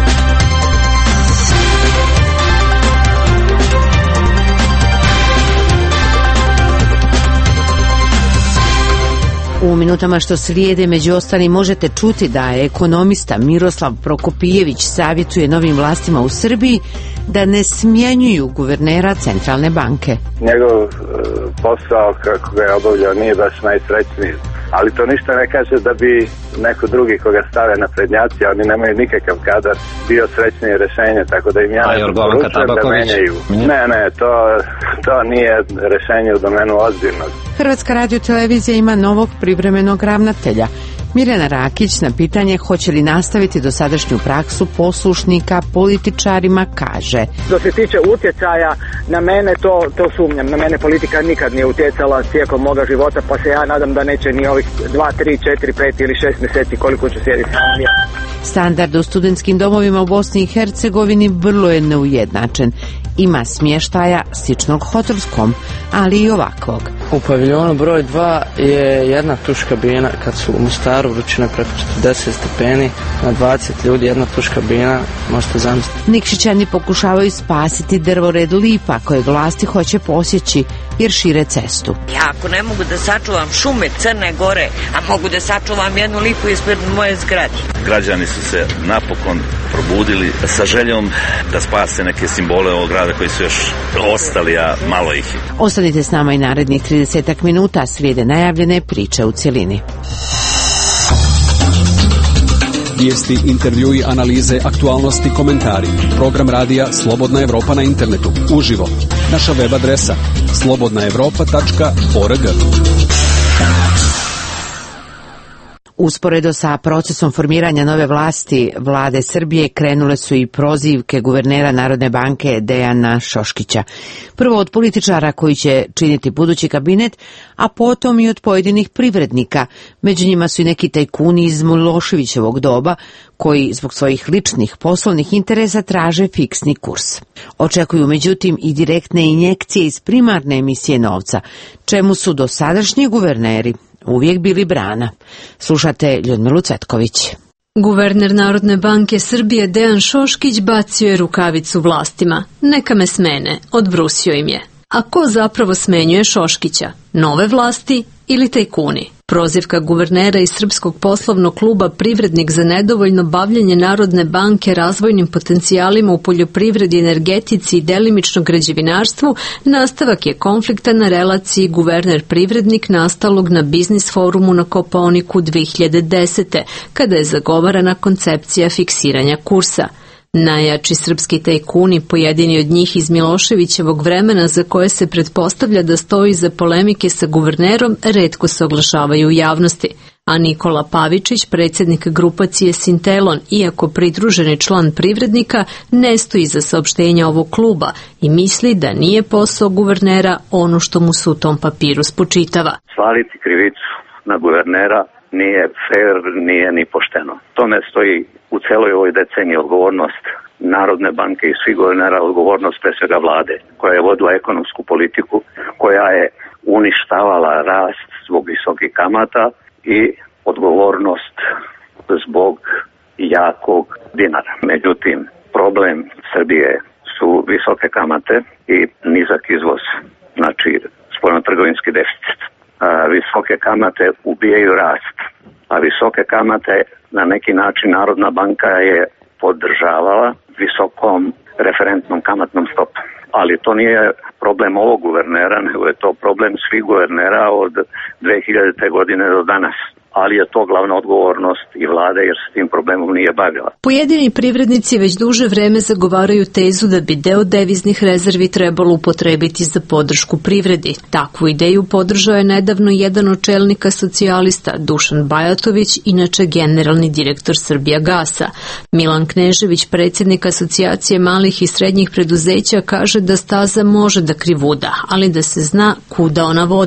U minutama što slijede među ostalim možete čuti da je ekonomista Miroslav Prokopijević savjetuje novim vlastima u Srbiji da ne smjenjuju guvernera Centralne banke. Njegov posao kako ga je obavljao nije baš najsrećniji, ali to ništa ne kaže da bi neko drugi koga stave na prednjaci, oni nemaju nikakav kadar, bio srećnije rješenje, tako da im ja ne poručujem da menjaju. Ne, to nije rješenje u domenu ozbiljnog. Hrvatska radiotelevizija ima novog privremenog ravnatelja. Mirjana Rakić na pitanje hoće li nastaviti dosadašnju praksu poslušnika političarima kaže: Što se tiče utjecaja na mene, to sumnjam. Na mene politika nikad nije utjecala tijekom moga života, pa se ja nadam da neće ni ovih 2, 3, 4, 5 ili 6 mjeseci koliko ću sjediti. Standard u studentskim domovima u Bosni i Hercegovini vrlo je neujednačen. Ima smještaja sličnog hotelskom, ali i ovakvog. U paviljonu broj 2 je jedna tuš kabina, kad su u Mostaru vrućine preko 40 stepeni, na 20 ljudi jedna tuš kabina, možete zamisliti. Nikšićani pokušavaju spasiti drvored lipa kojeg vlasti hoće posjeći jer šire cestu. Ja ako ne mogu da sačuvam šume Crne Gore, a mogu da sačuvam jednu lipu ispred moje zgrade. Građani su se napokon probudili sa željom da spase neke simbole ovog grada koji su još ostali, a malo ih je. Ostanite s nama i narednih 30 minuta, slijede najavljene priče u cjelini. Vijesti, intervjui, analize, aktualnosti, komentari. Program radija Slobodna Evropa na internetu. Uživo. Naša web adresa slobodnaevropa.org. Usporedo sa procesom formiranja nove vlasti vlade Srbije krenule su i prozivke guvernera Narodne banke Dejana Šoškića. Prvo od političara koji će činiti budući kabinet, a potom i od pojedinih privrednika. Među njima su i neki tajkuni iz Miloševićevog doba koji zbog svojih ličnih poslovnih interesa traže fiksni kurs. Očekuju međutim i direktne injekcije iz primarne emisije novca, čemu su dosadašnji guverneri uvijek bili brana. Slušate Ljudmilu Cvetković. Guverner Narodne banke Srbije Dejan Šoškić bacio je rukavicu vlastima. Neka me smene, odbrusio im je. A ko zapravo smenjuje Šoškića? Nove vlasti ili tajkuni? Prozivka guvernera iz Srpskog poslovnog kluba Privrednik za nedovoljno bavljanje Narodne banke razvojnim potencijalima u poljoprivredi, energetici i delimično građevinarstvu nastavak je konflikta na relaciji guverner-privrednik nastalog na biznis forumu na Kopaoniku 2010. kada je zagovarana koncepcija fiksiranja kursa. Najjači srpski tajkuni, pojedini od njih iz Miloševićevog vremena za koje se pretpostavlja da stoji za polemike sa guvernerom, retko se oglašavaju u javnosti. A Nikola Pavičić, predsjednik grupacije Sintelon, iako pridruženi član Privrednika, ne stoji za saopštenja ovog kluba i misli da nije posao guvernera ono što mu se u tom papiru spočitava. Svaliti krivicu na guvernera nije fair, nije ni pošteno. To ne stoji u celoj ovoj deceniji. Odgovornost Narodne banke i svih guvernera, odgovornost pre svega vlade koja je vodila ekonomsku politiku, koja je uništavala rast zbog visokih kamata i odgovornost zbog jakog dinara. Međutim, problem Srbije su visoke kamate i nizak izvoz, znači spoljnotrgovinski deficit. Visoke kamate ubijaju rast, a visoke kamate na neki način Narodna banka je podržavala visokom referentnom kamatnom stopom. Ali to nije problem ovog guvernera, nego je to problem svih guvernera od 2000. godine do danas. Ali je to glavna odgovornost i vlade jer se tim problemom nije bavila. Pojedini privrednici već duže vreme zagovaraju tezu da bi deo deviznih rezervi trebalo upotrebiti za podršku privredi. Takvu ideju podržao je nedavno jedan od čelnika socijalista, Dušan Bajatović, inače generalni direktor Srbijagasa. Milan Knežević, predsjednik Asocijacije malih i srednjih preduzeća, kaže da staza može da krivuda, ali da se zna kuda ona vodi.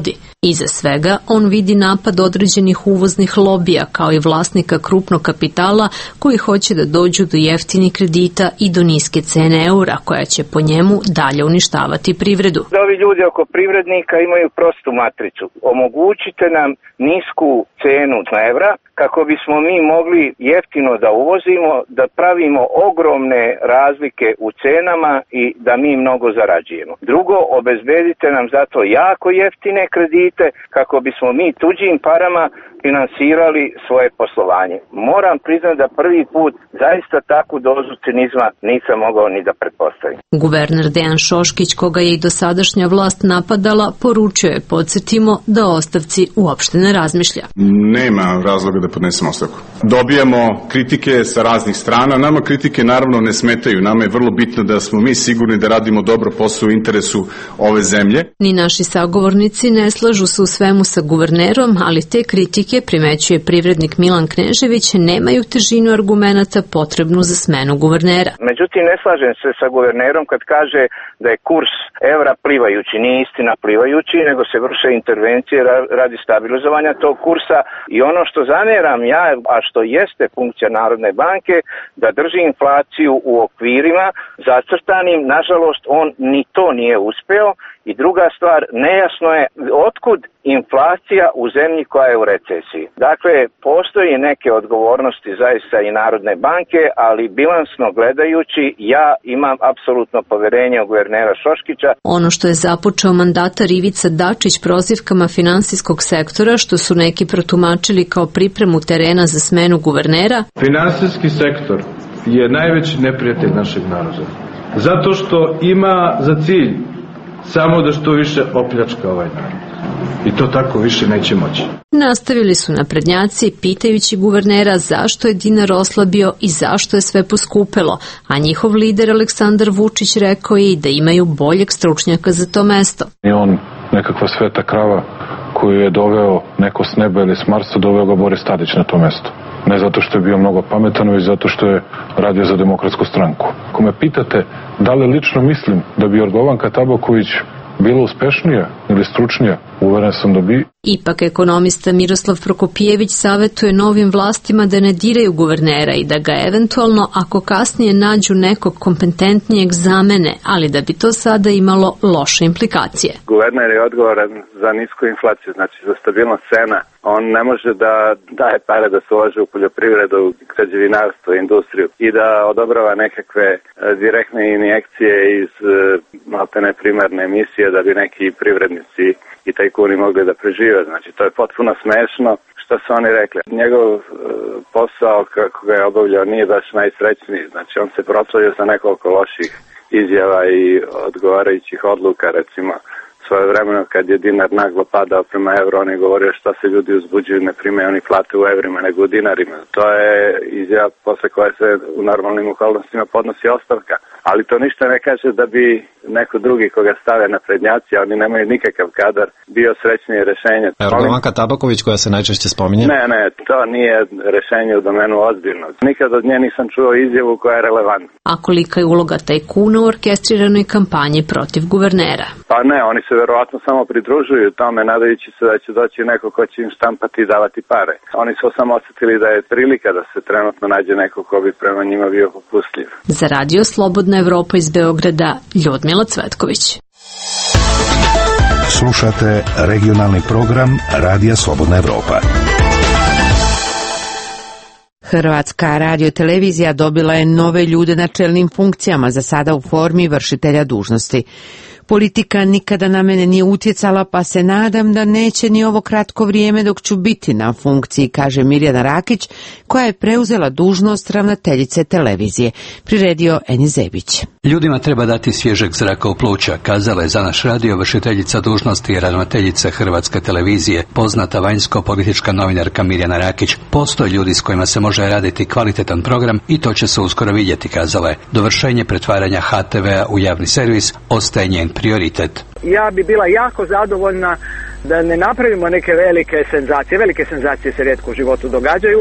Iza svega on vidi napad određenih uvoznih lobija kao i vlasnika krupnog kapitala koji hoće da dođu do jeftinih kredita i do niske cene eura koja će po njemu dalje uništavati privredu. Ovi ljudi oko privrednika imaju prostu matricu. Omogućite nam nisku cenu evra kako bismo mi mogli jeftino da uvozimo, da pravimo ogromne razlike u cenama i da mi mnogo zarađujemo. Drugo, obezbedite nam zato jako jeftine kredite kako bismo mi tuđim parama finansirali svoje poslovanje. Moram priznati da prvi put zaista takvu dozu cinizma nisam mogao ni da pretpostavim. Guverner Dejan Šoškić, koga je i dosadašnja vlast napadala, poručio je, podsjetimo, da o ostavci uopšte ne razmišlja. Nema razloga da podnesemo ostavku. Dobijamo kritike sa raznih strana. Nama kritike naravno ne smetaju. Nama je vrlo bitno da smo mi sigurni da radimo dobro posao u interesu ove zemlje. Ni naši sagovornici ne slažu se u svemu sa guvernerom, ali te kritike, primećuje privrednik Milan Knežević, nemaju težinu argumenata potrebnu za smenu guvernera. Međutim, ne slažem se sa guvernerom kad kaže da je kurs evra plivajući. Nije istina plivajući, nego se vrše intervencije radi stabilizovanja tog kursa i ono što zameram ja, a što jeste funkcija Narodne banke, da drži inflaciju u okvirima zacrtanim. Nažalost, on ni to nije uspeo. I druga stvar, nejasno je otkud inflacija u zemlji koja je u recesiji. Dakle, postoji neke odgovornosti zaista i Narodne banke, ali bilansno gledajući ja imam apsolutno poverenje u guvernera Šoškića. Ono što je započeo mandatar Ivica Dačić prozivkama finansijskog sektora, što su neki protumačili kao pripremu terena za smenu guvernera. Finansijski sektor je najveći neprijatelj našeg naroda. Zato što ima za cilj samo da što više opljačka ovaj narod. I to tako više neće moći. Nastavili su naprednjaci pitajući guvernera zašto je dinar oslabio i zašto je sve poskupelo, a njihov lider Aleksandar Vučić rekao je i da imaju boljeg stručnjaka za to mesto. I on nekakva sveta krava koju je doveo neko s neba ili s Marsa, doveo ga Boris Tadić na to mesto. Ne zato što je bio mnogo pametan, već zato što je radio za Demokratsku stranku. Ako me pitate da li lično mislim da bi Jorgovanka Tabaković bila uspešnija ili stručnija, uveren sam da bi. Ipak ekonomista Miroslav Prokopijević savjetuje novim vlastima da ne diraju guvernera i da ga eventualno, ako kasnije nađu nekog kompetentnijeg, zamene, ali da bi to sada imalo loše implikacije. Guverner je odgovoran za nisku inflaciju, znači za stabilnost cena. On ne može da daje pare da se ulaže u poljoprivredu, građevinarstvo, industriju i da odobrava nekakve direktne injekcije iz maltene primarne emisije da bi neki privrednici i tajkuni mogli da prežive. Znači, to je potpuno smešno što su oni rekli. Njegov posao kako ga je obavljao nije baš najsrećniji. Znači, on se proslavio sa nekoliko loših izjava i odgovarajućih odluka, recimo svoje vremeno kad je dinar naglo padao prema evro, on je govorio šta se ljudi uzbuđuju, ne primaju oni plate u evrima nego u dinarima. To je izjava posle koje se u normalnim okolnostima podnosi ostavka. Ali to ništa ne kaže da bi neko drugi koga stave na prednjaci, a oni nemaju nikakav kadar, bio srećnije rešenje. Jorgovanka Tabaković koja se najčešće spominje? Ne, to nije rešenje u domenu ozbiljnog. Nikad od nje nisam čuo izjavu koja je relevantna. A kolika je uloga tajkuna u orkestriranoj kampanji protiv guvernera? Pa ne, oni se verovatno samo pridružuju tome, nadajući se da će doći neko ko će im štampati i davati pare. Oni su samo osetili da je prilika da se trenutno nađe neko ko bi prema njima bio popustljiv. Za Radio Slobodna Evropa iz Beograda, Ljudmila Cvetković. Slušate regionalni program Radija Slobodna Evropa. Hrvatska radiotelevizija dobila je nove ljude na čelnim funkcijama, za sada u formi vršitelja dužnosti. Politika nikada na mene nije utjecala, pa se nadam da neće ni ovo kratko vrijeme dok ću biti na funkciji, kaže Mirjana Rakić, koja je preuzela dužnost ravnateljice televizije. Priredio Eni Zebić. Ljudima treba dati svježeg zraka u pluća, kazala je za naš radio vršiteljica dužnosti i ravnateljica Hrvatske televizije, poznata vanjsko-politička novinarka Mirjana Rakić. Postoje ljudi s kojima se može raditi kvalitetan program i to će se uskoro vidjeti, kazala je. Dovršenje pretvaranja HTV-a u javni servis ostaje njen prioritet. Ja bi bila jako zadovoljna da ne napravimo neke velike senzacije. Velike senzacije se rijetko u životu događaju,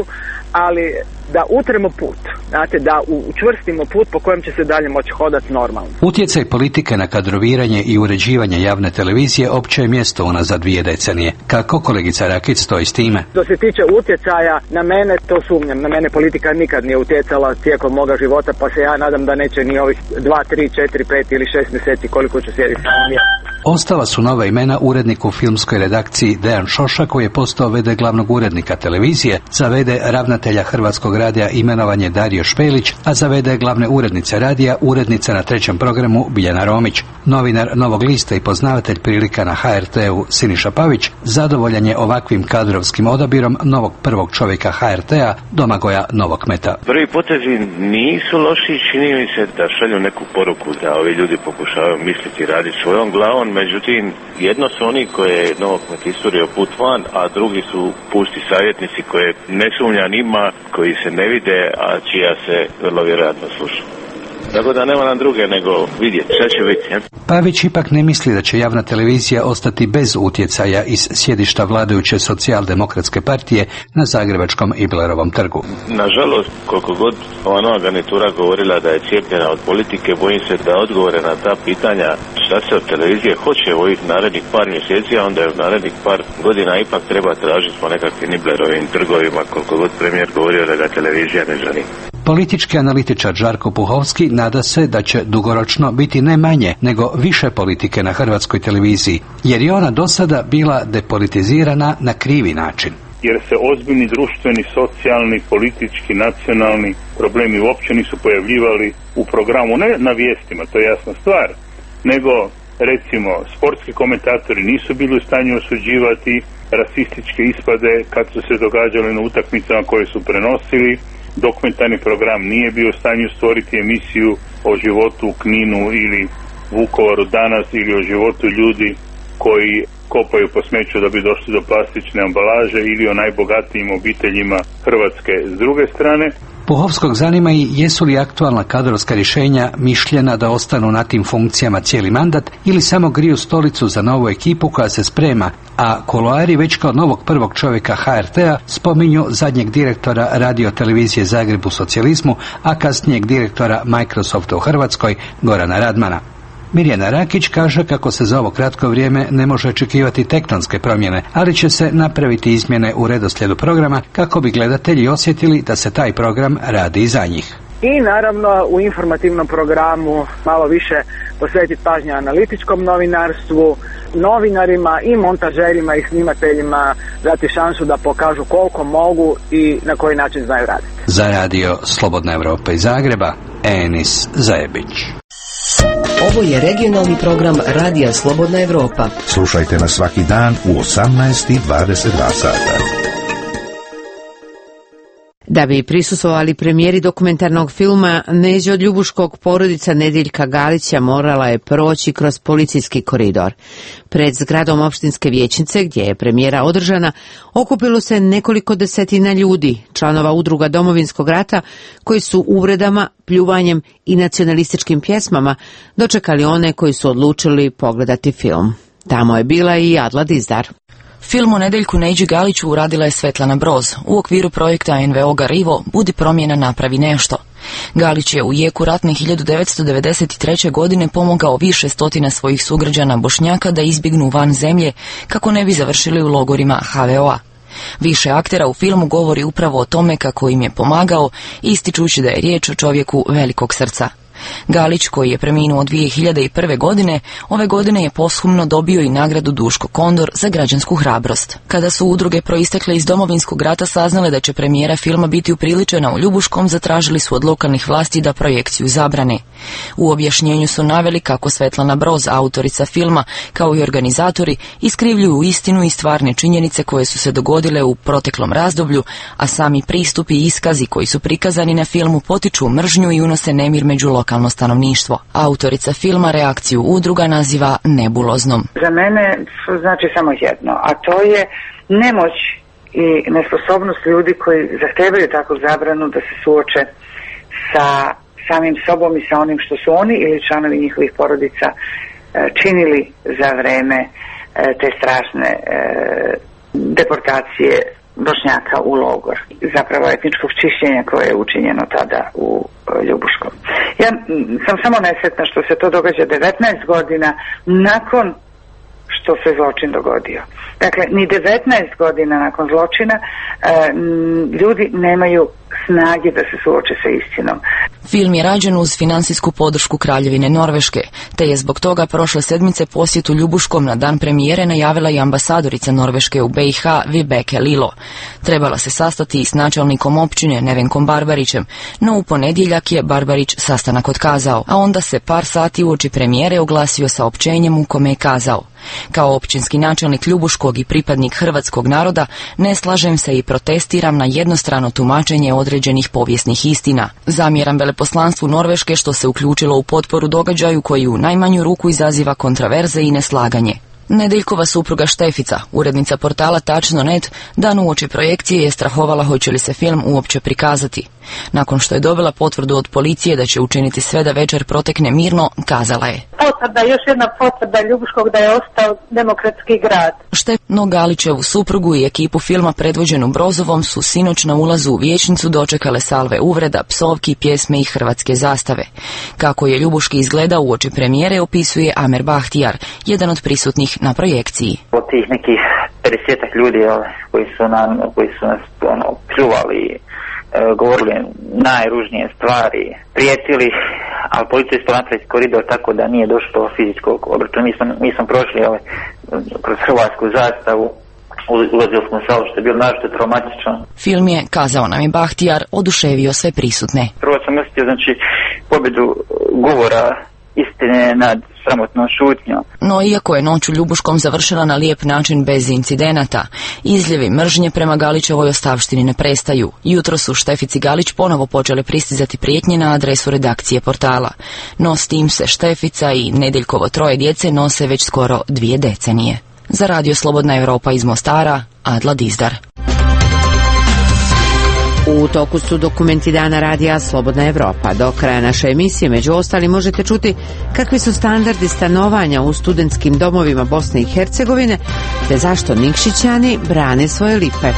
ali da utremo put, znate, da učvrstimo put po kojem će se dalje moći hodati normalno. Utjecaj politike na kadroviranje i uređivanje javne televizije opće je mjesto unazad 2 decenije. Kako kolegica Rakić stoji s time? Što se tiče utjecaja, na mene to sumnjam. Na mene politika nikad nije utjecala tijekom moga života, pa se ja nadam da neće ni ovih 2, 3, 4, 5 ili 6 mjeseci koliko ću sjediti na mjestu. Ostala su nova imena uredniku u filmskoj redakciji Dejan Šoša, koji je postao v.d. glavnog urednika televizije, za v.d. ravnatelja Hrvatskog radija imenovan je Dario Špelić, a za v.d. glavne urednice radija urednica na 3. programu Biljana Romić. Novinar Novog lista i poznavatelj prilika na HRT-u Siniša Pavić zadovoljan je ovakvim kadrovskim odabirom novog prvog čovjeka HRT-a Domagoja Novokmeta. Prvi potezi nisu loši, čini mi se da šalju neku poruku da ovi ljudi pokušavaju misliti i raditi svojom glavom, međutim jedno su oni koje Novokmet isturio put van, a drugi su pusti savjetnici koje ne sumnja nima, koji se ne vide, a čija se vrlo vjerojatno sluša. Tako da nema nam druge nego vidjeti šta će biti. Pavić ipak ne misli da će javna televizija ostati bez utjecaja iz sjedišta vladajuće socijaldemokratske partije na zagrebačkom Iblerovom trgu. Nažalost, koliko god ova nova garnitura govorila da je cijepljena od politike, bojim se da odgovore na ta pitanja šta se od televizije hoće u ovih narednih par mjeseci, a onda je u narednih par godina ipak treba tražiti po nekakvim Iblerovim trgovima, koliko god premijer govorio da ga televizija ne zanima. Politički analitičar Žarko Puhovski nada se da će dugoročno biti ne manje nego više politike na hrvatskoj televiziji, jer je ona do sada bila depolitizirana na krivi način. Jer se ozbiljni društveni, socijalni, politički, nacionalni problemi uopće nisu pojavljivali u programu, ne na vijestima, to je jasna stvar, nego recimo sportski komentatori nisu bili u stanju osuđivati rasističke ispade kad su se događali na utakmicama koje su prenosili. Dokumentarni program nije bio u stanju stvoriti emisiju o životu u Kninu ili Vukovaru danas ili o životu ljudi koji kopaju po smeću da bi došli do plastične ambalaže ili o najbogatijim obiteljima Hrvatske s druge strane. Puhovskog zanima i jesu li aktualna kadrovska rješenja mišljena da ostanu na tim funkcijama cijeli mandat ili samo griju stolicu za novu ekipu koja se sprema, a kuloari već kao novog prvog čovjeka HRT-a spominju zadnjeg direktora radio televizije Zagreb u socijalizmu, a kasnijeg direktora Microsofta u Hrvatskoj Gorana Radmana. Mirjana Rakić kaže kako se za ovo kratko vrijeme ne može očekivati tektonske promjene, ali će se napraviti izmjene u redoslijedu programa kako bi gledatelji osjetili da se taj program radi i za njih. I naravno u informativnom programu malo više posvetiti pažnju analitičkom novinarstvu, novinarima i montažerima i snimateljima dati šansu da pokažu koliko mogu i na koji način znaju raditi. Za radio Slobodna Evropa iz Zagreba, Enis Zajebić. Ovo je regionalni program Radija Slobodna Evropa. Slušajte nas svaki dan u 18:22 sata. Da bi prisustvovali premijeri dokumentarnog filma Neđe od Ljubuškog, porodica Nedeljka Galića morala je proći kroz policijski koridor. Pred zgradom opštinske vijećnice, gdje je premijera održana, okupilo se nekoliko desetina ljudi, članova udruga Domovinskog rata, koji su uvredama, pljuvanjem i nacionalističkim pjesmama dočekali one koji su odlučili pogledati film. Tamo je bila i Adla Dizdar. Film o Nedeljku Neđi Galiću uradila je Svetlana Broz u okviru projekta NVO Garivo Budi promjena, napravi nešto. Galić je u jeku ratne 1993. godine pomogao više stotina svojih sugrađana Bošnjaka da izbjegnu van zemlje kako ne bi završili u logorima HVO-a. Više aktera u filmu govori upravo o tome kako im je pomagao, ističući da je riječ o čovjeku velikog srca. Galić, koji je preminuo 2001. godine, ove godine je posthumno dobio i nagradu Duško Kondor za građansku hrabrost. Kada su udruge proistekle iz Domovinskog rata saznale da će premijera filma biti upriličena u Ljubuškom, zatražili su od lokalnih vlasti da projekciju zabrane. U objašnjenju su naveli kako Svetlana Broz, autorica filma, kao i organizatori, iskrivljuju istinu i stvarne činjenice koje su se dogodile u proteklom razdoblju, a sami pristupi i iskazi koji su prikazani na filmu potiču mržnju i unose nemir među lokalno stanovništvo. Autorica filma reakciju udruga naziva nebuloznom. Za mene znači samo jedno, a to je nemoć i nesposobnost ljudi koji zahtevaju takvu zabranu da se suoče sa samim sobom i sa onim što su oni ili članovi njihovih porodica činili za vreme te strašne deportacije Bošnjaka u logor, zapravo etničkog čišćenja koje je učinjeno tada u Ljubuškom. Ja sam samo nesretna što se to događa 19 godina nakon što se zločin dogodio. Dakle, ni 19 godina nakon zločina ljudi nemaju snage da se suoče sa istinom. Film je rađen uz finansijsku podršku Kraljevine Norveške, te je zbog toga prošle sedmice posjetu Ljubuškom na dan premijere najavila i ambasadorica Norveške u BiH Vibeke Lilo. Trebala se sastati i s načelnikom općine Nevenkom Barbarićem, no u ponedjeljak je Barbarić sastanak otkazao, a onda se par sati uoči premijere oglasio saopćenjem u kome je kazao: kao općinski načelnik Ljubuškog i pripadnik hrvatskog naroda ne slažem se i protestiram na jednostrano tumačenje određenih povijesnih istina. Zamjeram veleposlanstvu Norveške što se uključilo u potporu događaju koji u najmanju ruku izaziva kontraverze i neslaganje. Nedeljkova supruga Štefica, urednica portala Tačno.net, dan uoči projekcije je strahovala hoće li se film uopće prikazati. Nakon što je dobila potvrdu od policije da će učiniti sve da večer protekne mirno, kazala je: potvrda, još jedna potvrda Ljubuškog da je ostao demokratski grad. No Galićevu suprugu i ekipu filma predvođenu Brozovom su sinoć na ulazu u vijećnicu dočekale salve uvreda, psovki, pjesme i hrvatske zastave. Kako je Ljubuški izgledao uoči premijere opisuje Amer Bahtijar, jedan od prisutnih na projekciji. Od tih nekih 50 ljudi koji su nas pljuvali, govorili najružnije stvari, prijetili, ali policija je napraviti koridor tako da nije došlo do fizičkog obračuna. Mi smo prošli kroz hrvatsku zastavu, ulazili smo u salu što je bilo našto traumatično. Film je, kazao nam je Bahtijar, oduševio sve prisutne. Prvo sam osjetio pobjedu govora istine nad sramotnom šutnjom. No iako je noć u Ljubuškom završila na lijep način bez incidenata, izljevi mržnje prema Galićevoj ostavštini ne prestaju. Jutro su Štefici Galić ponovo počele pristizati prijetnje na adresu redakcije portala. No s tim se Štefica i Nedeljkovo troje djece nose već skoro 2 decenije. Za Radio Slobodna Evropa iz Mostara, Adla Dizdar. U toku su dokumenti dana Radija Slobodna Evropa. Do kraja naše emisije, među ostalim, možete čuti kakvi su standardi stanovanja u studentskim domovima Bosne i Hercegovine, te zašto Nikšićani brane svoje lipe.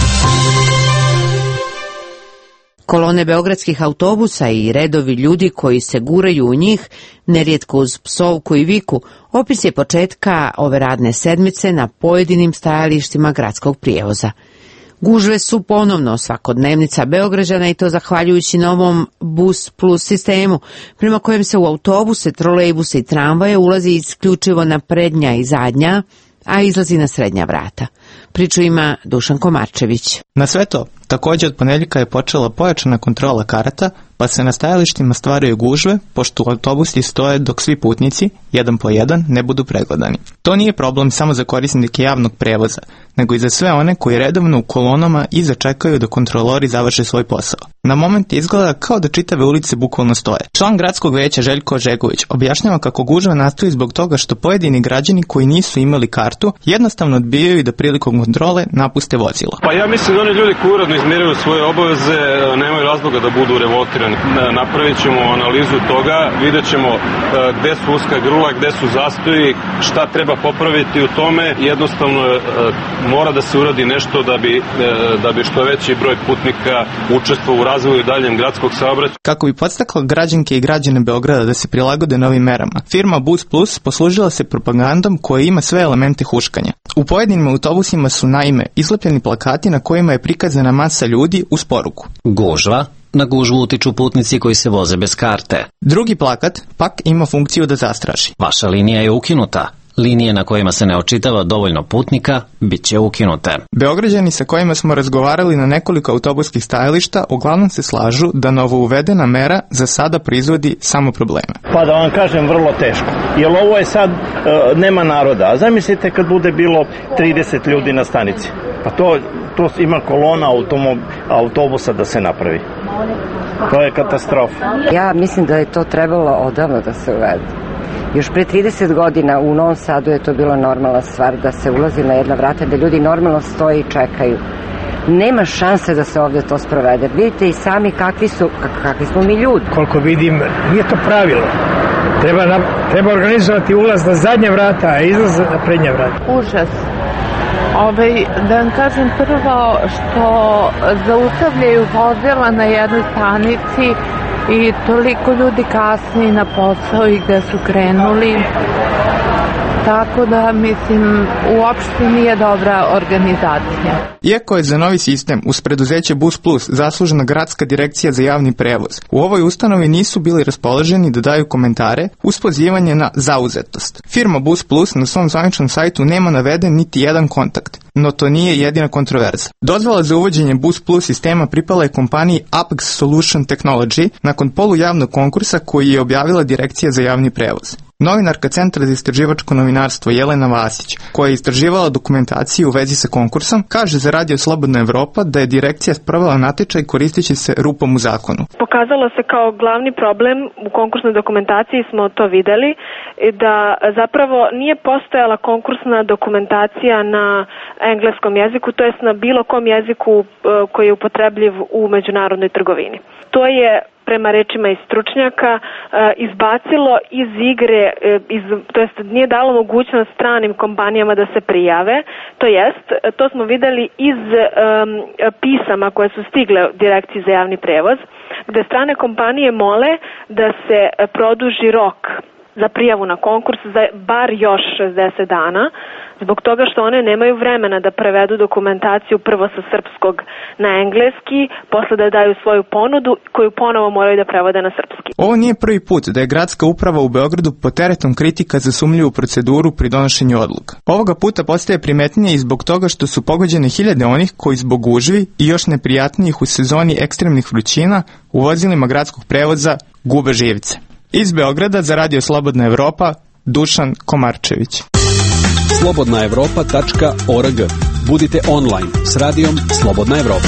Kolone beogradskih autobusa i redovi ljudi koji se guraju u njih, nerijetko uz psovku i viku, opis je početka ove radne sedmice na pojedinim stajalištima gradskog prijevoza. Gužve su ponovno svakodnevnica Beograđana i to zahvaljujući novom Bus Plus sistemu, prema kojem se u autobuse, trolejbuse i tramvaje ulazi isključivo na prednja i zadnja, a izlazi na srednja vrata. Priču ima Dušan Komarčević. Na sve to, također od ponedjeljka je počela pojačana kontrola karata, pa se na stajalištima stvaraju gužve, pošto autobusi stoje dok svi putnici, jedan po jedan, ne budu pregledani. To nije problem samo za korisnike javnog prevoza, nego i za sve one koji redovno u kolonama iza čekaju da kontrolori završe svoj posao. Na moment izgleda kao da čitave ulice bukvalno stoje. Član gradskog veća Željko Žegović objašnjava kako gužva nastoji zbog toga što pojedini građani koji nisu imali kartu jednostavno odbijaju da prilikom kontrole napuste vozilo. Pa ja mislim da oni ljudi koji uredno izmiruju svoje obaveze nemaju razloga da budu revoltirani. Napravit ćemo analizu toga, vidjet ćemo gde su uska grula, gde su zastoji, šta treba popraviti u tome. Jednostavno mora da se uradi nešto da bi što veći broj putnika učestvovao u razvoju daljem gradskog saobraćaja. Kako bi podstakla građanke i građane Beograda da se prilagode novim merama, firma Bus Plus poslužila se propagandom koja ima sve elemente huškanja. U pojedinim autobusima su naime izlepljeni plakati na kojima je prikazana masa ljudi uz poruku: gužva. Na gužvu utiču putnici koji se voze bez karte. Drugi plakat pak ima funkciju da zastraši: vaša linija je ukinuta. Linije na kojima se ne očitava dovoljno putnika bit će ukinute. Beograđani sa kojima smo razgovarali na nekoliko autobuskih stajališta uglavnom se slažu da novo uvedena mera za sada proizvodi samo probleme. Pa da vam kažem, vrlo teško. Jer ovo je sad, nema naroda. A zamislite kad bude bilo 30 ljudi na stanici. Pa to ima kolona autobusa da se napravi. To je katastrofa. Ja mislim da je to trebalo odavno da se uvede. Još pre 30 godina u Novom Sadu je to bila normalna stvar da se ulazi na jedna vrata, da ljudi normalno stoje i čekaju. Nema šanse da se ovdje to sprovede. Vidite i sami kakvi smo mi ljudi. Koliko vidim, nije to pravilo. Treba, Treba organizovati ulaz na zadnje vrata, a izlaz na prednje vrata. Užas. Da vam kažem prvo što zaustavljaju vozila na jednoj stanici i toliko ljudi kasni na posao i gde su krenuli. Tako da, mislim, uopšte nije dobra organizacija. Iako je za novi sistem uz preduzeće Bus Plus zaslužena Gradska direkcija za javni prevoz, u ovoj ustanovi nisu bili raspoloženi da daju komentare uz pozivanje na zauzetost. Firma Bus Plus na svom zvaničnom sajtu nema naveden niti jedan kontakt, no to nije jedina kontroverza. Dozvola za uvođenje Bus Plus sistema pripala je kompaniji Apex Solution Technology nakon polujavnog konkursa koji je objavila Direkcija za javni prevoz. Novinarka Centra za istraživačko novinarstvo Jelena Vasić, koja je istraživala dokumentaciju u vezi sa konkursom, kaže za Radio Slobodna Evropa da je direkcija sprovela natječaj koristeći se rupom u zakonu. Pokazalo se kao glavni problem u konkursnoj dokumentaciji, smo to videli, da zapravo nije postojala konkursna dokumentacija na engleskom jeziku, to jest na bilo kom jeziku koji je upotrebljiv u međunarodnoj trgovini. To je prema rečima iz stručnjaka izbacilo iz igre, to jest nije dalo mogućnost stranim kompanijama da se prijave, to jest to smo videli iz pisama koje su stigle Direkciji za javni prevoz, gde strane kompanije mole da se produži rok za prijavu na konkurs za bar još 60 dana, zbog toga što one nemaju vremena da prevedu dokumentaciju prvo sa srpskog na engleski, posle da daju svoju ponudu koju ponovo moraju da prevode na srpski. Ovo nije prvi put da je gradska uprava u Beogradu pod teretom kritika za sumnjivu proceduru pri donošenju odluka. Ovoga puta postaje primetnije i zbog toga što su pogođene hiljade onih koji zbog gužvi i još neprijatnijih u sezoni ekstremnih vrućina u vozilima gradskog prevoza gube živce. Iz Beograda za Radio Slobodna Evropa, Dušan Komarčević. slobodnaevropa.org. Budite online s radijom Slobodna Evropa.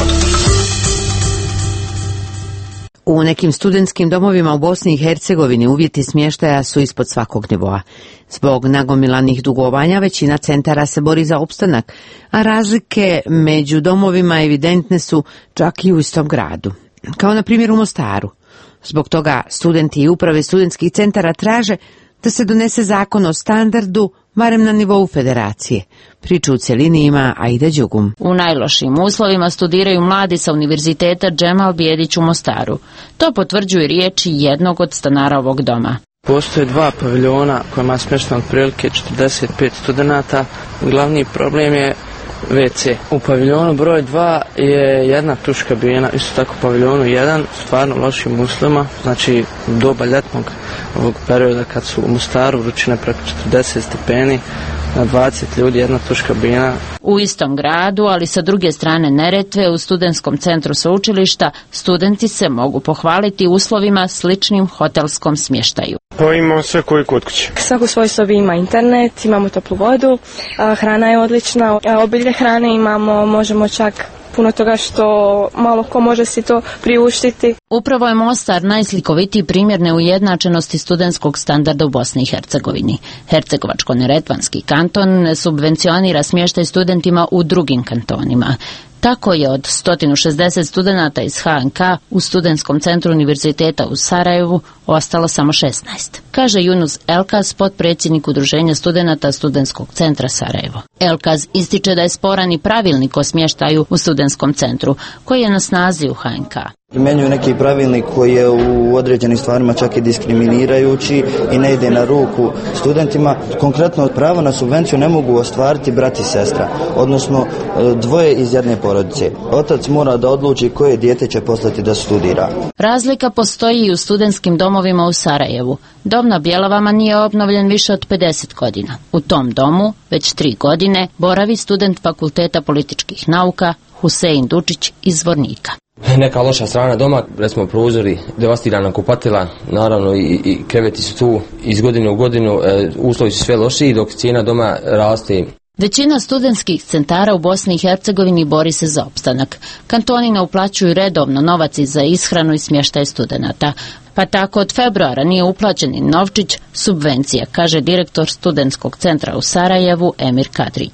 U nekim studentskim domovima u Bosni i Hercegovini uvjeti smještaja su ispod svakog nivoa. Zbog nagomilanih dugovanja većina centara se bori za opstanak, a razlike među domovima evidentne su čak i u istom gradu. Kao na primjer u Mostaru. Zbog toga studenti i uprave studentskih centara traže da se donese zakon o standardu, barem na nivou federacije. Priču u cjelini ima Aida Đugum. U najlošim uslovima studiraju mladi sa univerziteta Džemal Bijedić u Mostaru. To potvrđuju riječi jednog od stanara ovog doma. Postoje 2 paviljona kojima je smješteno otprilike 45 studenata. Glavni problem je WC. U paviljonu broj 2 je jedna tuš kabina, isto tako u paviljonu 1, stvarno lošim uslovima, znači doba ljetnog ovog perioda kad su u Mostaru vrućine preko 40 stepeni, na 20 ljudi jedna tuš kabina. U istom gradu, ali sa druge strane Neretve, u studentskom centru sveučilišta, studenti se mogu pohvaliti uslovima sličnim hotelskom smještaju. Pa imamo sve koji kod kuće. Svako u svojoj sobi ima internet, imamo toplu vodu, hrana je odlična, obilje hrane imamo, možemo čak puno toga što malo ko može si to priuštiti. Upravo je Mostar najslikovitiji primjer neujednačenosti studentskog standarda u Bosni i Hercegovini. Hercegovačko-neretvanski kanton subvencionira smještaj studentima u drugim kantonima. Tako je od 160 studenata iz HNK u studentskom centru univerziteta u Sarajevu ostalo samo 16. Kaže Yunus Elkaz, potpredsjednik udruženja studenata studentskog centra Sarajevo. Elkaz ističe da je sporan i pravilnik o smještaju u studentskom centru, koji je na snazi u HNK. Primjenjuju neki pravilnik koji je u određenim stvarima čak i diskriminirajući i ne ide na ruku studentima. Konkretno pravo na subvenciju ne mogu ostvariti brat i sestra, odnosno dvoje iz jedne porodice. Otac mora da odluči koje dijete će poslati da studira. Razlika postoji i u studentskim domovima u Sarajevu. Dom na Bjelavama nije obnovljen više od 50 godina. U tom domu već 3 godine boravi student Fakulteta političkih nauka Husein Dučić iz Zvornika. Neka loša strana doma, recimo prozori, devastirana kupatila, naravno i kreveti su tu iz godine u godinu, uslovi su sve lošiji dok cijena doma raste. Većina studentskih centara u Bosni i Hercegovini bori se za opstanak. Kantoni ne uplaćuju redovno novac za ishranu i smještaj studenata. Pa tako od februara nije uplaćen ni novčić subvencija, kaže direktor studentskog centra u Sarajevu Emir Kadrić.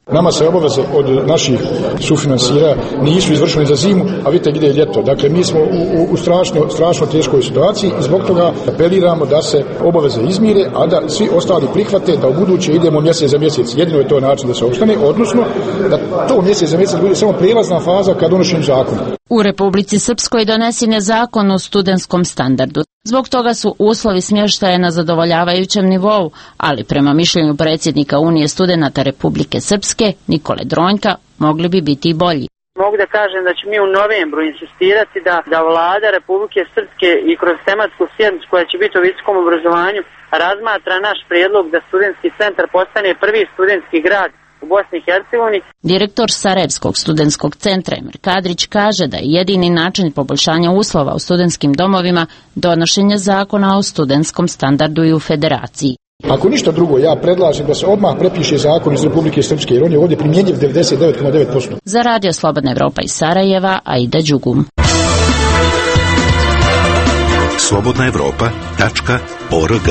Nama se obaveze od naših sufinansira nisu izvršene za zimu, a vidite gdje je ljeto. Dakle, mi smo u strašno teškoj situaciji i zbog toga apeliramo da se obaveze izmire, a da svi ostali prihvate da u buduće idemo mjesec za mjesec. Jedino je to način da se opstane, odnosno da to mjesec za mjesec bude samo prijelazna faza ka donošenju zakona. U Republici Srpskoj donesen je zakon o studentskom standardu. Zbog toga su uslovi smještaja na zadovoljavajućem nivou, ali prema mišljenju predsjednika Unije studenata Republike Srpske, Nikole Dronjka, mogli bi biti i bolji. Mogu da kažem da ćemo mi u novembru insistirati da vlada Republike Srpske i kroz tematsku sjednicu koja će biti o visokom obrazovanju razmatra naš prijedlog da studentski centar postane prvi studentski grad u Bosni i Hercegovini. Direktor Sarajevskog studentskog centra Emir Kadrić kaže da je jedini način poboljšanja uslova u studentskim domovima donošenje zakona o studentskom standardu i u federaciji. Ako ništa drugo, ja predlažem da se odmah prepiše zakon iz Republike Srpske, jer on je ovdje primjenjiv 99,9%. Za Radio Slobodna Evropa iz Sarajeva, Aida Đugum. slobodnaevropa.org.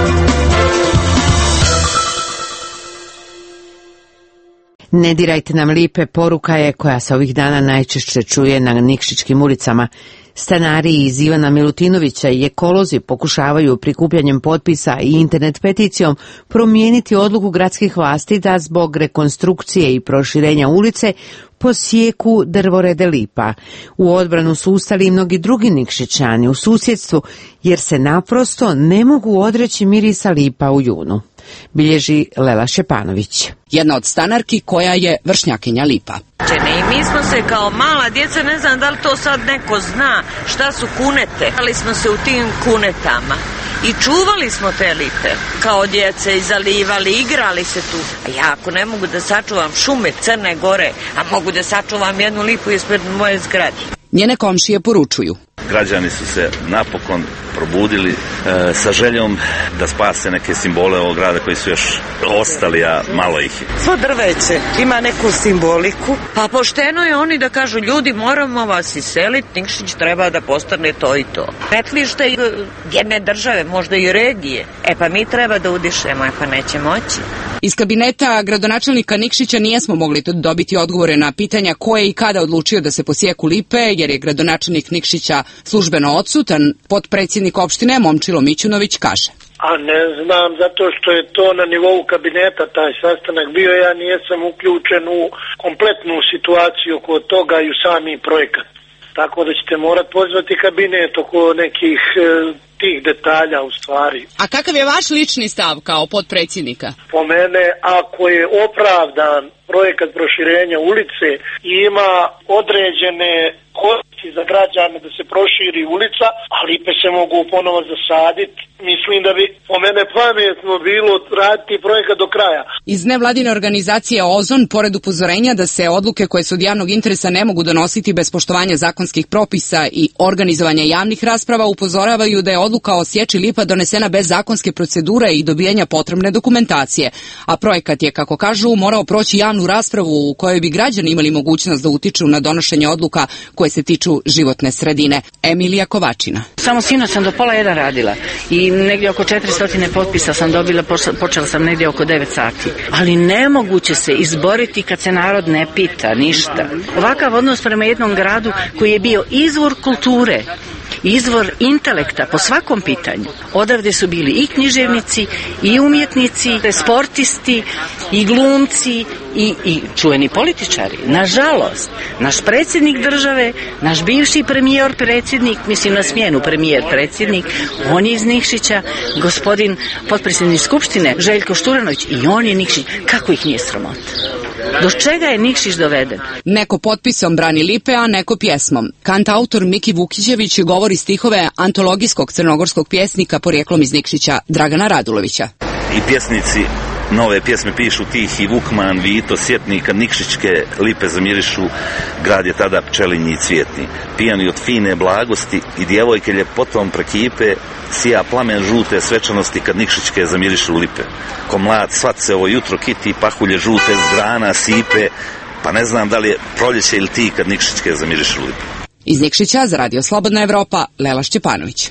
Ne dirajte nam lipe, poruka je koja se ovih dana najčešće čuje na nikšićkim ulicama. Stanari iz Ivana Milutinovića i ekolozi pokušavaju prikupljanjem potpisa i internet peticijom promijeniti odluku gradskih vlasti da zbog rekonstrukcije i proširenja ulice posijeku drvorede lipa. U odbranu su ustali i mnogi drugi Nikšićani u susjedstvu, jer se naprosto ne mogu odreći mirisa lipa u junu. Bilježi Lela Šepanović. Jedna od stanarki koja je vršnjakinja lipa. I mi smo se kao mala djeca, ne znam da li to sad neko zna šta su kunete, ali smo se u tim kunetama i čuvali smo te lipe kao djece i zalivali, igrali se tu. A ja ako ne mogu da sačuvam šume Crne Gore, a mogu da sačuvam jednu lipu ispred moje zgrade. Njene komšije poručuju. Građani su se napokon probudili sa željom da spase neke simbole ovog grada koji su još ostali, a malo ih je. Svo drveće ima neku simboliku, a pošteno je oni da kažu ljudi moramo vas iseliti, Nikšić treba da postane to i to. Petlište jedne države, možda i regije, pa mi treba da udišemo, pa neće moći. Iz kabineta gradonačelnika Nikšića nijesmo mogli dobiti odgovore na pitanja ko je i kada odlučio da se posijeku lipe, jer je gradonačelnik Nikšića službeno odsutan. Potpredsjednik opštine Momčilo Mićunović kaže. A ne znam, zato što je to na nivou kabineta taj sastanak bio, ja nijesam uključen u kompletnu situaciju oko toga i u sami projekat. Tako da ćete morat pozvati kabinet oko nekih tih detalja u stvari. A kakav je vaš lični stav kao potpredsjednika? Po mene, ako je opravdan projekat proširenja ulice i ima određene koristi za građane da se proširi ulica, a lipe se mogu ponovo zasaditi, mislim da bi po mene pametno bilo raditi projekat do kraja. Iz nevladine organizacije Ozon, pored upozorenja da se odluke koje su od javnog interesa ne mogu donositi bez poštovanja zakonskih propisa i organizovanja javnih rasprava, upozoravaju da je odluka o sječi lipa donesena bez zakonske procedure i dobijanja potrebne dokumentacije. A projekat je, kako kažu, morao proći javnu raspravu u kojoj bi građani imali mogućnost da utiču na donošenje odluka koje se tiču životne sredine. Emilija Kovačina. Samo sinoć sam do 12:30 radila i negdje oko 400 potpisa sam dobila, počela sam negdje oko 9 sati. Ali nemoguće se izboriti kad se narod ne pita ništa. Ovakav odnos prema jednom gradu koji je bio izvor kulture, izvor intelekta po svakom pitanju. Odavde su bili i književnici, i umjetnici, i sportisti, i glumci, i čuveni političari. Nažalost, naš predsjednik države, naš bivši premijer predsjednik, mislim na smjenu premijer predsjednik, on je iz Nikšića, gospodin potpredsjednik Skupštine Željko Šturanović, i on je Nikšić. Kako ih nije sramota? Do čega je Nikšić doveden? Neko potpisom brani lipe, a neko pjesmom. Kantautor Miki Vukićević govori stihove antologijskog crnogorskog pjesnika porijeklom iz Nikšića Dragana Radulovića. I pjesnici nove pjesme pišu Tihi Vukman, Vito, Sjetnika, Nikšićke lipe zamirišu, grad je tada pčelinji i cvjetni. Pijani od fine blagosti i djevojke ljepotom prekipe, sija plamen žute svečanosti kad Nikšićke zamirišu lipe. Ko mlad svat se ovo jutro kiti, pahulje žute s grana sipe, pa ne znam da li je proljeće ili ti kad Nikšićke zamirišu lipe. Iz Nikšića za Radio Slobodna Evropa, Lela Šćepanović.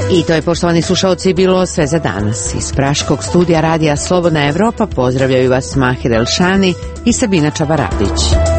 I to je, poštovani slušalci, bilo sve za danas. Iz praškog studija radija Slobodna Evropa pozdravljaju vas Mahir Elšani i Sabina Čavarabić.